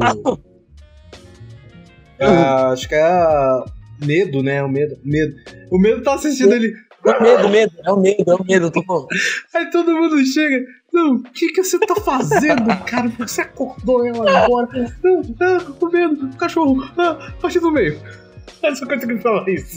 É, acho que é a Medo, né? O Medo, Medo. O Medo tá assistindo ele. É o medo, medo, é o medo, é o medo, eu tô falando. Aí todo mundo chega, não, o que que você tá fazendo, cara? Você acordou ela agora? Não, não, o medo, o cachorro, ah, parte do meio. Eu só consegui falar isso.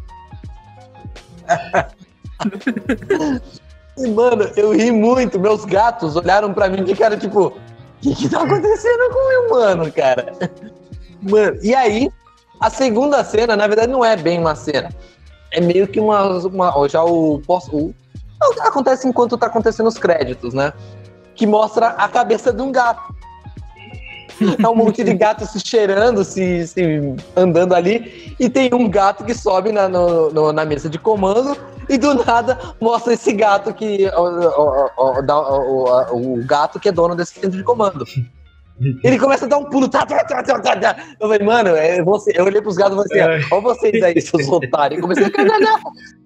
E, mano, eu ri muito. Meus gatos olharam pra mim e ficaram tipo, o que que tá acontecendo com o meu mano, cara? Mano, e aí, a segunda cena, na verdade, não é bem uma cena. É meio que uma... uma já o, o... Acontece enquanto tá acontecendo os créditos, né? Que mostra a cabeça de um gato. É um monte de gato se cheirando, se, se andando ali, e tem um gato que sobe na, no, no, na mesa de comando e do nada mostra esse gato que o, o, o, o, o gato que é dono desse centro de comando. Ele começa a dar um pulo. Tá, tá, tá, tá, tá. Eu falei, mano, é você. Eu olhei pros gatos e falei assim, ó, vocês aí, seus otários. E comecei a gargalhar.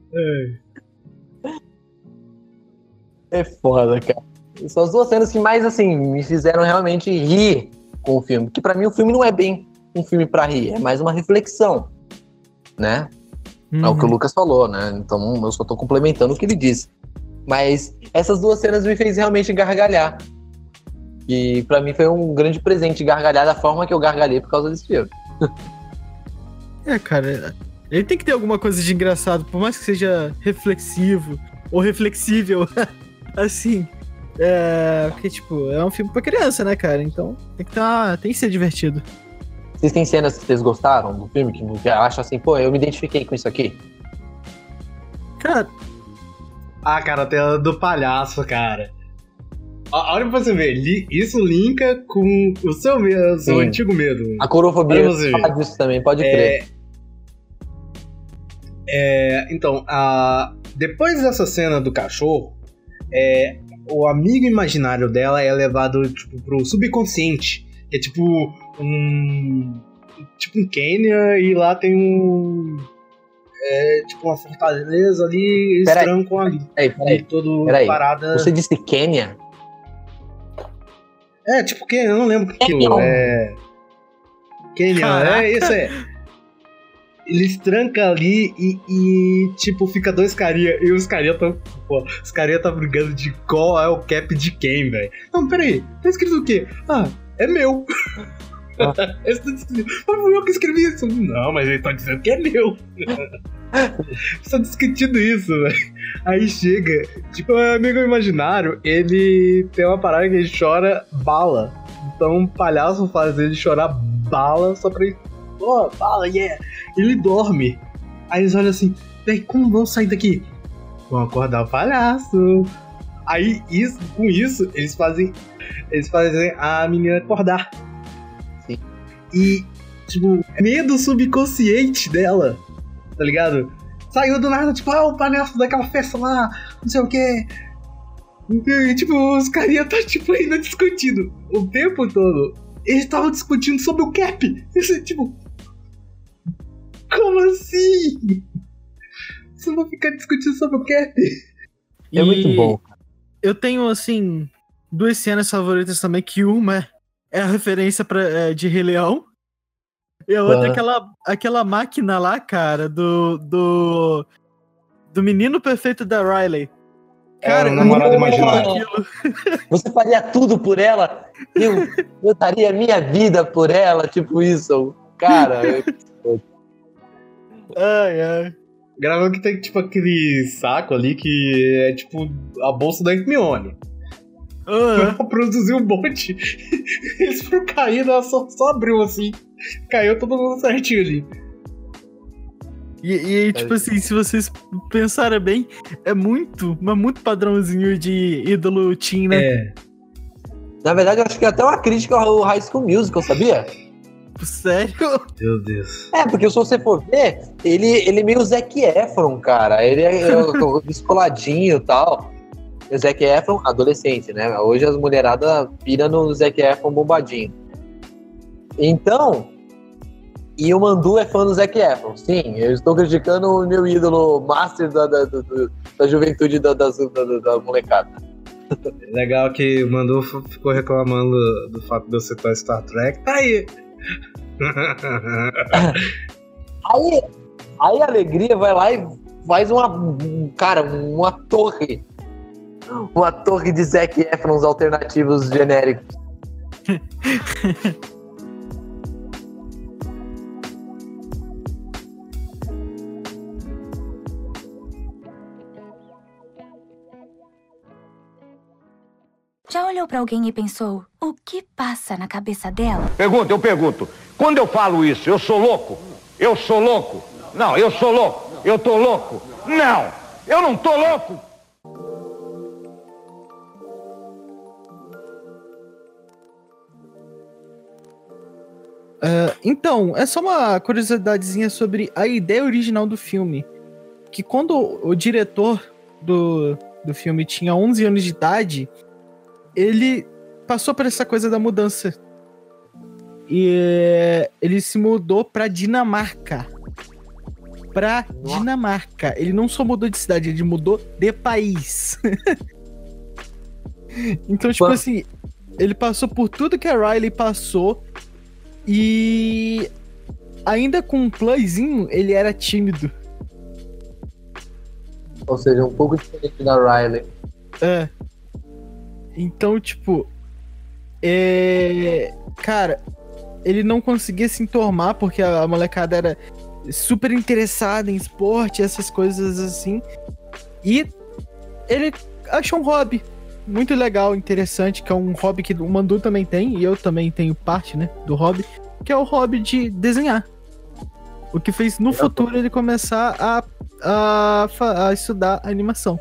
É foda, cara. São as duas cenas que mais, assim, me fizeram realmente rir com o filme. Porque pra mim o filme não é bem um filme pra rir, é mais uma reflexão, né? Uhum. É o que o Lucas falou, né? Então eu só tô complementando o que ele disse. Mas essas duas cenas me fez realmente gargalhar. E pra mim foi um grande presente gargalhar da forma que eu gargalhei por causa desse filme. É, cara, ele tem que ter alguma coisa de engraçado, por mais que seja reflexivo ou reflexível, assim. É, porque, tipo, é um filme pra criança, né, cara? Então tem que, tá, tem que ser divertido. Vocês têm cenas que vocês gostaram do filme, que acham assim, pô, eu me identifiquei com isso aqui? Cara, Ah, cara, tem a do palhaço, cara. Ó, olha pra você ver, li- isso linka com o seu, medo, o seu Sim. antigo medo. A corofobia Olha você ver. fala disso também, pode É, crer. É, então, a, depois dessa cena do cachorro, é, o amigo imaginário dela é levado tipo, pro subconsciente. Que é tipo um. Tipo um Quênia e lá tem um. É tipo uma fortaleza ali, eles Peraí. trancam ali. Peraí, E peraí. todo Peraí. parada. Você disse Quênia? É, tipo Quênia, eu não lembro o que aquilo Quênia. é. Quênia, Caraca. é isso é. Eles trancam ali e, e, tipo, fica dois carinha. E os carinha tão. Pô, os carinha tá brigando de qual é o cap de quem, velho. Não, peraí. Tá escrito o quê? Ah, é meu. Ah. Eles tão discutindo. Mas fui eu que escrevi isso. Não, mas ele tá dizendo que é meu. Estão discutindo isso, velho. Aí chega. Tipo, o amigo imaginário, ele tem uma parada que ele chora bala. Então, um palhaço faz ele chorar bala só pra ele. Pô, bala, yeah. Ele dorme. Aí eles olham assim, véi, como vão sair daqui? Vão acordar o palhaço. Aí, isso, com isso, eles fazem. Eles fazem a menina acordar. Sim. E, tipo, medo subconsciente dela, tá ligado? Saiu do nada, tipo, ah, o palhaço daquela festa lá, não sei o quê. E, tipo, os carinha tá, tipo, ainda discutindo o tempo todo. Eles estavam discutindo sobre o cap. Isso é, tipo, como assim? Vocês vão ficar discutindo sobre o cap? É muito bom. Eu tenho, assim, duas cenas favoritas também, que uma é a referência pra, é, de Rei Leão, e a outra é Ah. aquela, aquela máquina lá, cara, do, do, do menino perfeito da Riley. Cara, É, o namorado eu amo imaginário. aquilo. Você faria tudo por ela? Eu, eu daria minha vida por ela, tipo isso. Cara, eu- Ai, ai. Gravando que tem, tipo, aquele saco ali que é, tipo, a bolsa da Hermione. Ah, Pra produzir um monte. Eles foram caindo, ela só, só abriu assim. Caiu todo mundo certinho ali. E, e, tipo assim, se vocês pensarem bem, é muito, mas muito padrãozinho de ídolo teen, né? É. na verdade, eu acho que é até uma crítica ao High School Musical, sabia? Sério? Meu Deus. É, porque se você for ver, ele, ele é meio Zac Efron, cara. Ele é, é descoladinho e tal. E o Zac Efron, adolescente, né? Hoje as mulheradas piram no Zac Efron bombadinho. Então, e o Mandu é fã do Zac Efron. Sim, eu estou criticando o meu ídolo master da, da, da, da juventude da, da, da, da molecada. Legal que o Mandu ficou reclamando do fato de eu citar Star Trek. Tá aí. Aí, aí a Alegria vai lá e faz uma, um- cara, uma torre. Uma torre de Zac Efrons alternativos genéricos. Já olhou pra alguém e pensou, o que passa na cabeça dela? Pergunta, eu pergunto. Quando eu falo isso, eu sou louco? Eu sou louco? Não, eu sou louco. Eu tô louco? Não, eu não tô louco. Ah, então, é só uma curiosidadezinha sobre a ideia original do filme. Que quando o diretor do, do filme tinha onze anos de idade, ele passou por essa coisa da mudança. E eh, ele se mudou pra Dinamarca. Pra Nossa. Dinamarca. Ele não só mudou de cidade, ele mudou de país. Então, tipo Pô. assim, ele passou por tudo que a Riley passou. E ainda com um plusinho, ele era tímido. Ou seja, um pouco diferente da Riley. É. Então, tipo. É. Cara, ele não conseguia se enturmar porque a, a molecada era super interessada em esporte, essas coisas assim. E ele achou um hobby muito legal, interessante, que é um hobby que o Mandu também tem, e eu também tenho parte, né, do hobby, que é o hobby de desenhar. O que fez no futuro ele começar a, a, a estudar animação.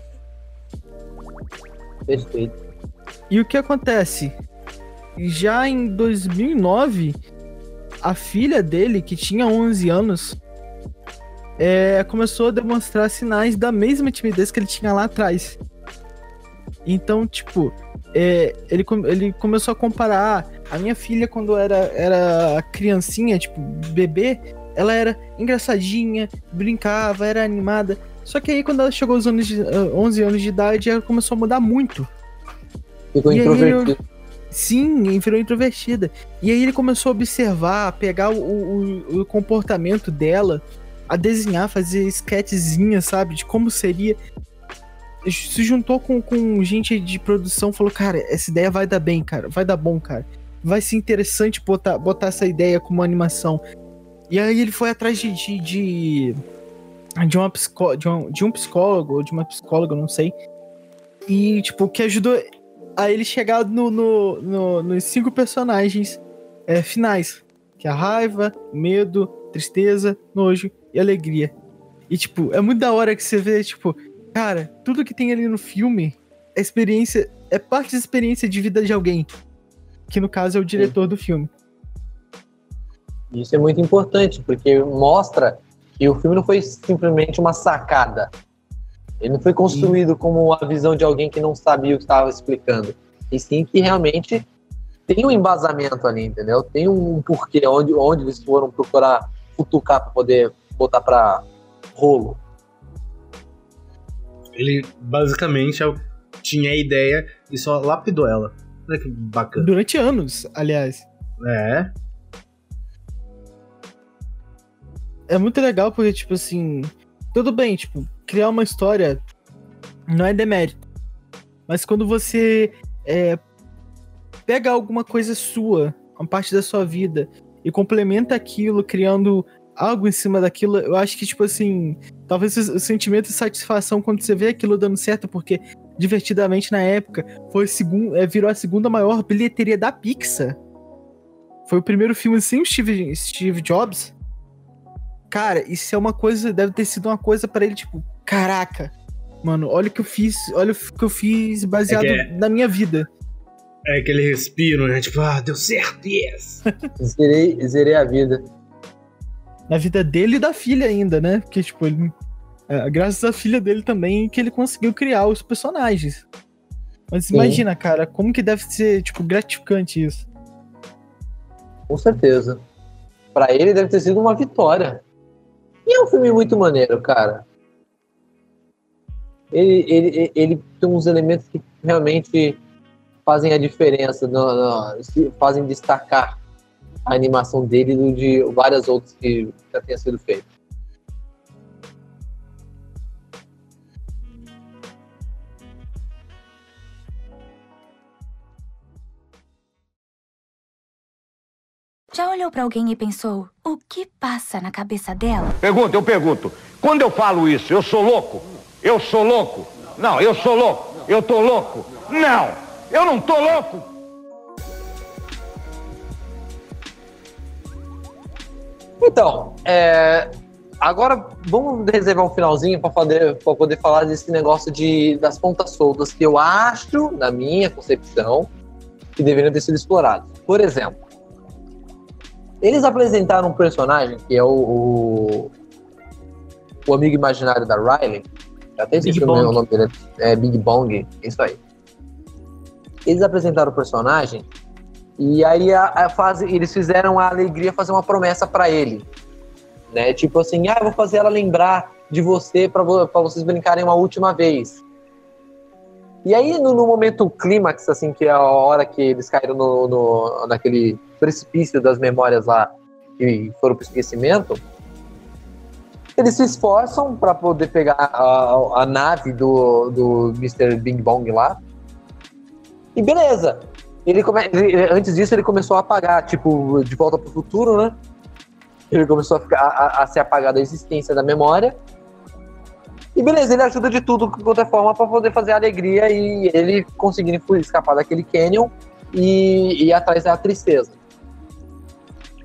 Perfeito. E o que acontece? Já em dois mil e nove, a filha dele, que tinha onze anos, é, começou a demonstrar sinais da mesma timidez que ele tinha lá atrás. Então, tipo, é, ele, ele começou a comparar a minha filha quando era, era criancinha, tipo, bebê, ela era engraçadinha, brincava, era animada. Só que aí, quando ela chegou aos anos de, onze anos de idade, ela começou a mudar muito. Ficou introvertida. Sim, virou introvertida. E aí ele começou a observar, a pegar o, o, o comportamento dela, a desenhar, fazer sketchzinhas, sabe? De como seria. Se juntou com, com gente de produção, falou, cara, essa ideia vai dar bem, cara. Vai dar bom, cara. Vai ser interessante botar, botar essa ideia como animação. E aí ele foi atrás de... de, de... De, uma psicó- de, um, de um psicólogo ou de uma psicóloga, não sei. E, tipo, que ajudou a ele chegar no, no, no, nos cinco personagens é, finais. Que é a raiva, medo, tristeza, nojo e alegria. E, tipo, é muito da hora que você vê, tipo... Cara, tudo que tem ali no filme é experiência... É parte da experiência de vida de alguém. Que, no caso, é o diretor Sim. do filme. Isso é muito importante, porque mostra... E o filme não foi simplesmente uma sacada. Ele não foi construído sim. como a visão de alguém que não sabia o que estava explicando. E sim que realmente tem um embasamento ali, entendeu? Tem um porquê, onde, onde eles foram procurar futucar para poder botar para rolo. Ele basicamente tinha a ideia e só lapidou ela. Olha que bacana. Durante anos, aliás. É... É muito legal porque, tipo assim... Tudo bem, tipo, criar uma história não é demérito. Mas quando você é, pega alguma coisa sua, uma parte da sua vida, e complementa aquilo, criando algo em cima daquilo, eu acho que, tipo assim... Talvez o sentimento de satisfação quando você vê aquilo dando certo, porque, Divertidamente, na época, foi segun, é, virou a segunda maior bilheteria da Pixar. Foi o primeiro filme sem o Steve, Steve Jobs. Cara, isso é uma coisa, deve ter sido uma coisa pra ele, tipo, caraca, mano, olha o que eu fiz, olha o que eu fiz baseado é é, na minha vida. É aquele respiro, né? Tipo, ah, deu certo, yes! zerei, zerei a vida. Na vida dele e da filha ainda, né? Porque, tipo, ele, é, graças à filha dele também que ele conseguiu criar os personagens. Mas Sim. imagina, cara, como que deve ser, tipo, gratificante isso. Com certeza. Pra ele deve ter sido uma vitória. E é um filme muito maneiro, cara. Ele, ele, ele tem uns elementos que realmente fazem a diferença, no, no, fazem destacar a animação dele do de várias outras que já tenha sido feito. Já olhou pra alguém e pensou, o que passa na cabeça dela? Pergunta, eu pergunto. Quando eu falo isso, eu sou louco? Eu sou louco? Não, eu sou louco. Eu tô louco? Não, eu não tô louco. Então, é, agora vamos reservar um finalzinho para poder, pra poder falar desse negócio de, das pontas soltas que eu acho, na minha concepção, que deveriam ter sido explorados. Por exemplo, eles apresentaram um personagem que é o, o, o amigo imaginário da Riley. Até esqueci o nome dele. É Big Bong, isso aí. Eles apresentaram o personagem e aí a, a fase, eles fizeram a alegria fazer uma promessa pra ele. Né? Tipo assim, ah, eu vou fazer ela lembrar de você pra, pra vocês brincarem uma última vez. E aí, no, no momento clímax, assim, que é a hora que eles caíram no, no, naquele precipício das memórias lá e foram pro esquecimento, eles se esforçam para poder pegar a, a nave do, do mister Bing Bong lá. E beleza. Ele come, ele, antes disso, ele começou a apagar, tipo, De Volta pro Futuro, né? Ele começou a, ficar, a, a ser apagado a existência da memória. E beleza, ele ajuda de tudo, de qualquer forma, para poder fazer a alegria e ele conseguir escapar daquele canyon e ir atrás da tristeza.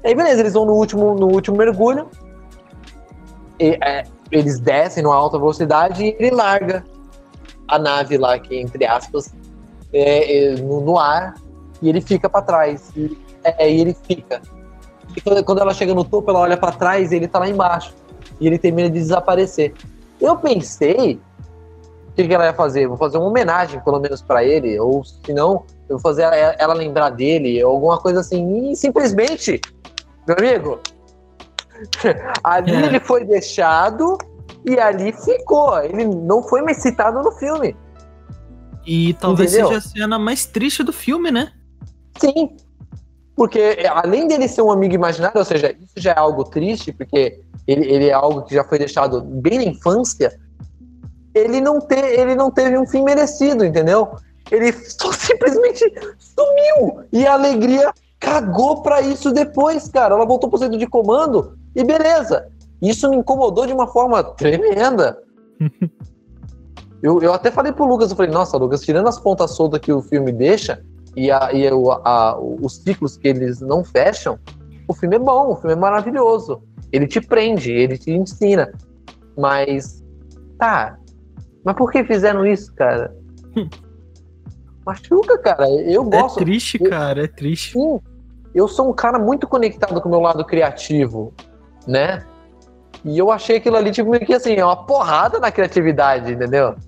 Aí beleza, eles vão no último, no último mergulho, e, é, eles descem numa alta velocidade e ele larga a nave lá, que entre aspas, é, é, no, no ar, e ele fica pra trás. E, é, e ele fica. E quando, quando ela chega no topo, ela olha pra trás e ele tá lá embaixo. E ele termina de desaparecer. Eu pensei, o que, que ela ia fazer? Vou fazer uma homenagem, pelo menos, pra ele, ou se não, eu vou fazer ela, ela lembrar dele, ou alguma coisa assim. E simplesmente, meu amigo, ali é. ele foi deixado e ali ficou. Ele não foi mais citado no filme. E talvez Entendeu? seja a cena mais triste do filme, né? Sim. Porque além dele ser um amigo imaginário, ou seja, isso já é algo triste, porque ele, ele é algo que já foi deixado bem na infância, ele não, te, ele não teve um fim merecido, entendeu? Ele só simplesmente sumiu. E a Alegria cagou pra isso depois, cara. Ela voltou pro centro de comando e beleza. Isso me incomodou de uma forma tremenda. eu, eu até falei pro Lucas, eu falei, nossa, Lucas, tirando as pontas soltas que o filme deixa e, a, e a, a, os ciclos que eles não fecham, o filme é bom, o filme é maravilhoso. Ele te prende, ele te ensina. Mas, tá, mas por que fizeram isso, cara? Machuca, cara. Eu gosto. É triste, eu, cara, é triste. Sim, eu sou um cara muito conectado com o meu lado criativo, né? E eu achei aquilo ali, tipo, meio que assim, é uma porrada na criatividade, entendeu?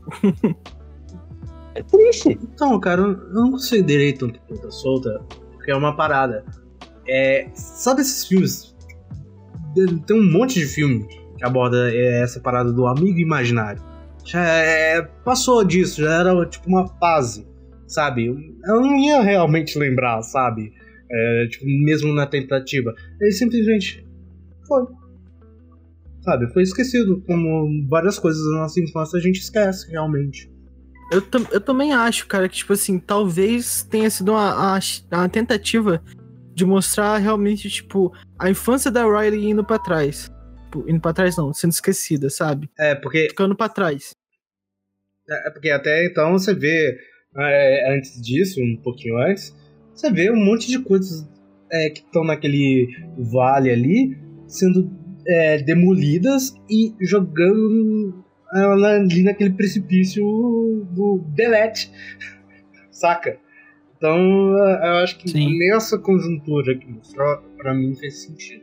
É triste. Então, cara, eu não considerei tanto ponta solta, porque é uma parada. É, sabe esses filmes? Tem um monte de filme que aborda essa parada do amigo imaginário. Já é, passou disso, já era tipo uma fase, sabe? Eu não ia realmente lembrar, sabe? É, tipo, mesmo na tentativa. Ele simplesmente foi. Sabe? Foi esquecido. Como várias coisas da nossa infância a gente esquece, realmente. Eu, tam, eu também acho, cara, que, tipo assim, talvez tenha sido uma, uma, uma tentativa de mostrar realmente, tipo, a infância da Riley indo pra trás. Tipo, indo pra trás não, sendo esquecida, sabe? É, porque... Ficando pra trás. É, porque até então você vê, é, antes disso, um pouquinho antes, você vê um monte de coisas é, que estão naquele vale ali, sendo é, demolidas e jogando ela ali naquele precipício do delete, saca? Então, eu acho que Sim. nessa conjuntura que mostrou, pra mim fez sentido.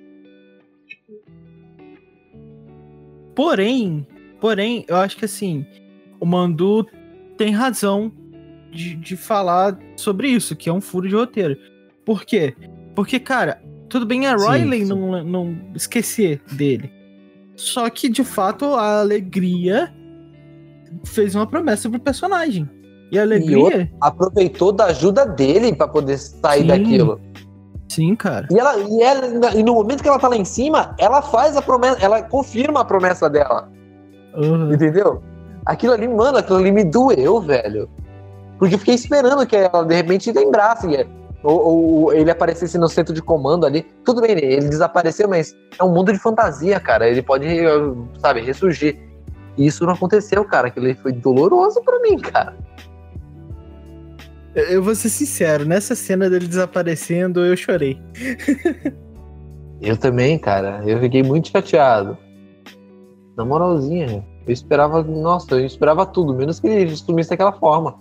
Porém, porém, eu acho que assim, o Mandu tem razão de, de falar sobre isso, que é um furo de roteiro. Por quê? Porque, cara, tudo bem a Riley sim, sim. Não, não esquecer dele. Só que, de fato, a Alegria fez uma promessa pro personagem. E a Alegria... E aproveitou da ajuda dele pra poder sair sim. daquilo. Sim, cara. E, ela, e, ela, e no momento que ela tá lá em cima, ela faz a promessa, ela confirma a promessa dela. Uhum. Entendeu? Aquilo ali, mano, aquilo ali me doeu, velho. Porque eu fiquei esperando que ela, de repente, lembrasse. Ou, ou ele aparecesse no centro de comando ali. Tudo bem, ele desapareceu, mas é um mundo de fantasia, cara. Ele pode, sabe, ressurgir. E isso não aconteceu, cara. Aquilo foi doloroso pra mim, cara. Eu vou ser sincero, nessa cena dele desaparecendo, eu chorei. Eu também, cara. Eu fiquei muito chateado. Na moralzinha, eu esperava... Nossa, eu esperava tudo, menos que ele sumisse daquela forma.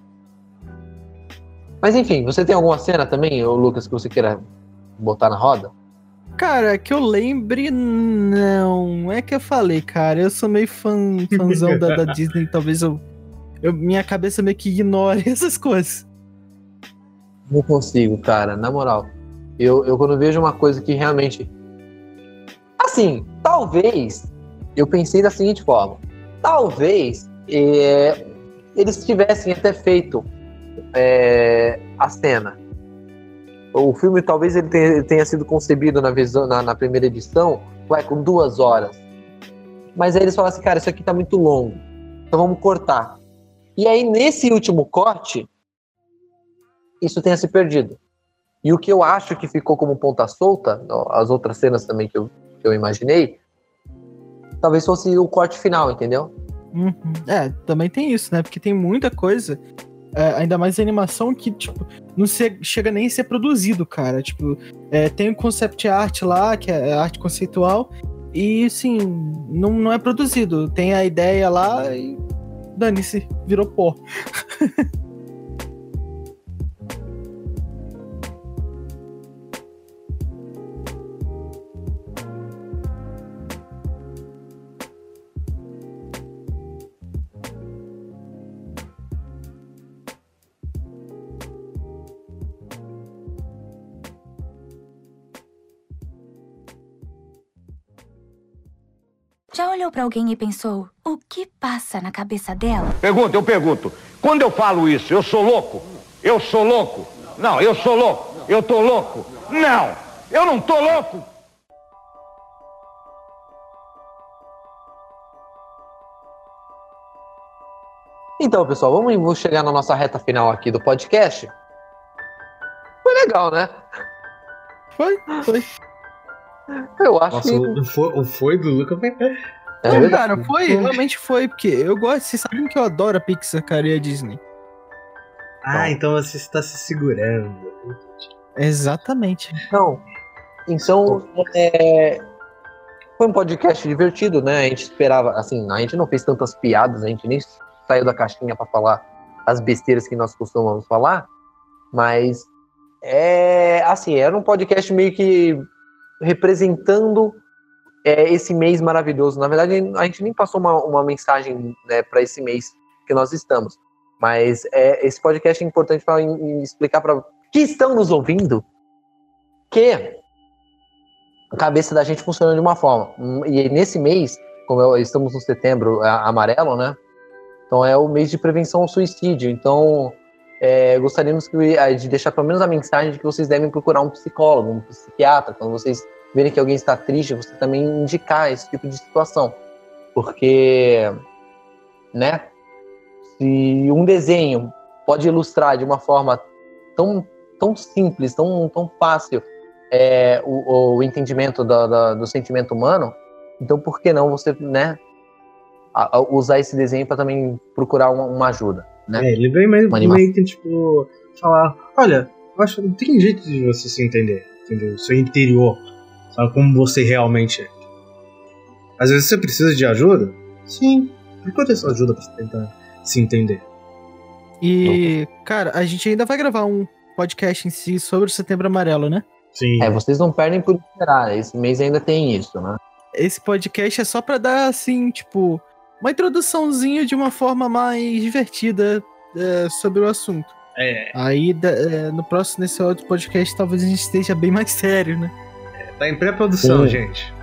Mas enfim, você tem alguma cena também, ô Lucas, que você queira botar na roda? Cara, que eu lembre, não. É que eu falei, cara, eu sou meio fã, fãzão da, da Disney, talvez eu... Eu, minha cabeça meio que ignora essas coisas. Não consigo, cara. Na moral. Eu, eu quando vejo uma coisa que realmente... Assim, talvez... Eu pensei da seguinte forma. Talvez é, eles tivessem até feito é, a cena. O filme talvez ele tenha, tenha sido concebido na, visão, na, na primeira edição vai, com duas horas. Mas aí eles falaram assim, cara, isso aqui tá muito longo. Então vamos cortar. E aí, nesse último corte, isso tenha se perdido. E o que eu acho que ficou como ponta solta, as outras cenas também que eu, que eu imaginei, talvez fosse o corte final, entendeu? Uhum. É, também tem isso, né? Porque tem muita coisa É, ainda mais animação que, tipo, não se, chega nem a ser produzido, cara. Tipo, é, tem o concept art lá, que é arte conceitual, e, assim, não, não é produzido. Tem a ideia lá e dane-se, virou pó. Já olhou pra alguém e pensou, o que passa na cabeça dela? Pergunta, eu pergunto. Quando eu falo isso, eu sou louco? Eu sou louco? Não, eu sou louco. Eu tô louco? Não, eu não tô louco. Então, pessoal, vamos chegar na nossa reta final aqui do podcast. Foi legal, né? Foi, foi. Eu acho Nossa, que... o foi, o foi do Luca foi... É Não, verdade. cara, foi, realmente foi, porque eu gosto, vocês sabem que eu adoro a Pixar, cara, e a Disney. Ah, então você está se segurando. Exatamente. Não. Então, é... foi um podcast divertido, né? A gente esperava, assim, a gente não fez tantas piadas, a gente nem saiu da caixinha pra falar as besteiras que nós costumamos falar, mas é, assim, era um podcast meio que representando é, esse mês maravilhoso. Na verdade, a gente nem passou uma, uma mensagem, né, para esse mês que nós estamos, mas é, esse podcast é importante para explicar para que estão nos ouvindo que a cabeça da gente funciona de uma forma. E nesse mês, como estamos no setembro amarelo, né? Então é o mês de prevenção ao suicídio. Então é, gostaríamos que, de deixar pelo menos a mensagem de que vocês devem procurar um psicólogo, um psiquiatra. Quando vocês verem que alguém está triste, você também indicar esse tipo de situação. Porque, né? Se um desenho pode ilustrar de uma forma tão, tão simples, tão, tão fácil é, o, o entendimento da, da, do sentimento humano, então por que não você, né, a, a usar esse desenho para também procurar uma, uma ajuda, né? É, ele vem meio, meio que, tipo, falar, olha, eu acho que não tem jeito de você se entender, entendeu? O seu interior, sabe, como você realmente é. Às vezes você precisa de ajuda? Sim, procure essa ajuda pra tentar se entender. E, cara, a gente ainda vai gravar um podcast em si sobre o Setembro Amarelo, né? Sim. É, vocês não perdem por esperar, esse mês ainda tem isso, né? Esse podcast é só pra dar, assim, tipo, uma introduçãozinha de uma forma mais divertida é, sobre o assunto. É. Aí, é, no próximo, nesse outro podcast, talvez a gente esteja bem mais sério, né? É, tá em pré-produção, Sim. gente.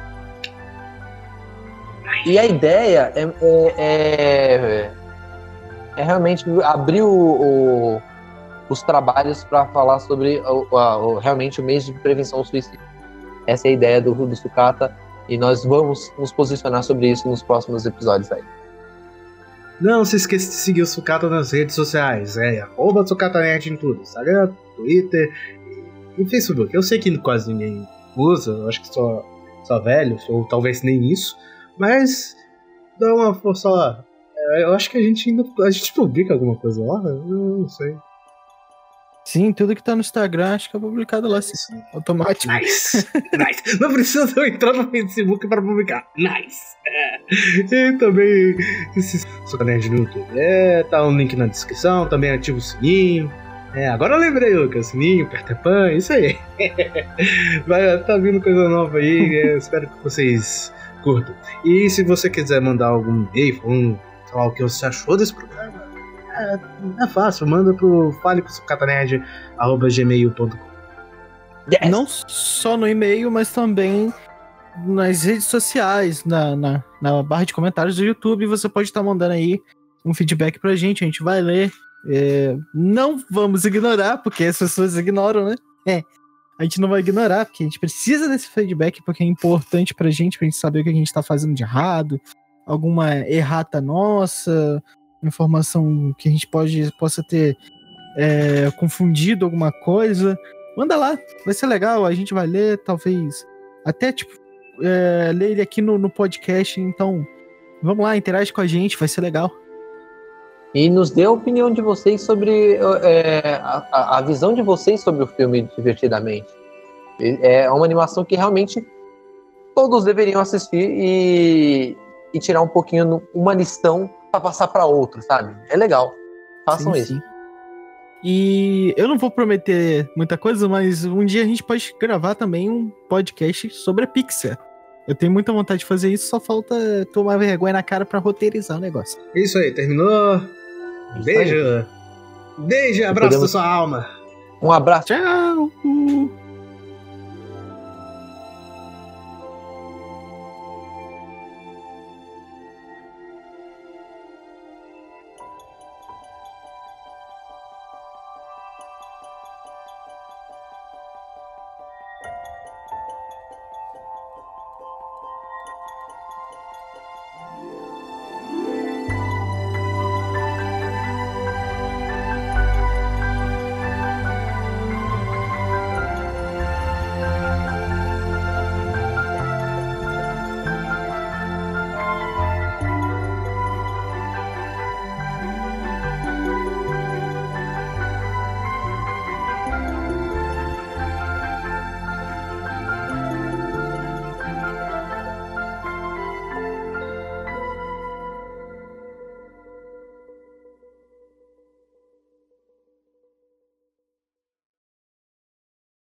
E a ideia é, é, é, é realmente abrir o, o, os trabalhos para falar sobre o, o, realmente o mês de prevenção ao suicídio. Essa é a ideia do, do Sucata e nós vamos nos posicionar sobre isso nos próximos episódios aí. Não se esqueça de seguir o Sucata nas redes sociais. É arroba SucataNet em tudo. Instagram, Twitter e Facebook. Eu sei que quase ninguém usa, eu acho que só, só velhos, ou talvez nem isso. Mas dá uma força lá. Eu acho que a gente ainda. A gente publica alguma coisa lá? Eu não sei. Sim, tudo que tá no Instagram acho que é publicado lá, assim, automático. Nice, nice. Não precisa eu entrar no Facebook para publicar. Nice. É. E também esse Sucata no YouTube. É, tá um link na descrição. Também ativa o sininho. É, agora eu lembrei, Lucas. Sininho, Peter Pan, isso aí. Vai, tá vindo coisa nova aí. É, espero que vocês curtam. E se você quiser mandar algum e-mail, um, sei lá, o que você achou desse programa, é, é fácil, manda pro fale com sucatanerd arroba gmail ponto com. Yes. Não só no e-mail, mas também nas redes sociais, na, na, na barra de comentários do YouTube, você pode estar mandando aí um feedback pra gente, a gente vai ler. É, não vamos ignorar, porque as pessoas ignoram, né? É. A gente não vai ignorar, porque a gente precisa desse feedback, porque é importante pra gente, pra gente saber o que a gente tá fazendo de errado, alguma errata nossa, informação que a gente pode, possa ter é, confundido alguma coisa. Manda lá, vai ser legal, a gente vai ler, talvez até, tipo, é, ler ele aqui no, no podcast, então vamos lá, interage com a gente, vai ser legal. E nos dê a opinião de vocês sobre é, a, a visão de vocês sobre o filme Divertidamente. É uma animação que realmente todos deveriam assistir e, e tirar um pouquinho, uma lição para passar para outro, sabe? É legal. Façam Sim, isso. sim. E eu não vou prometer muita coisa, mas um dia a gente pode gravar também um podcast sobre a Pixar. Eu tenho muita vontade de fazer isso, só falta tomar vergonha na cara pra roteirizar o negócio. Isso aí, terminou. Isso Beijo. aí. Beijo, abraço Podemos... da sua alma. Um abraço. Tchau!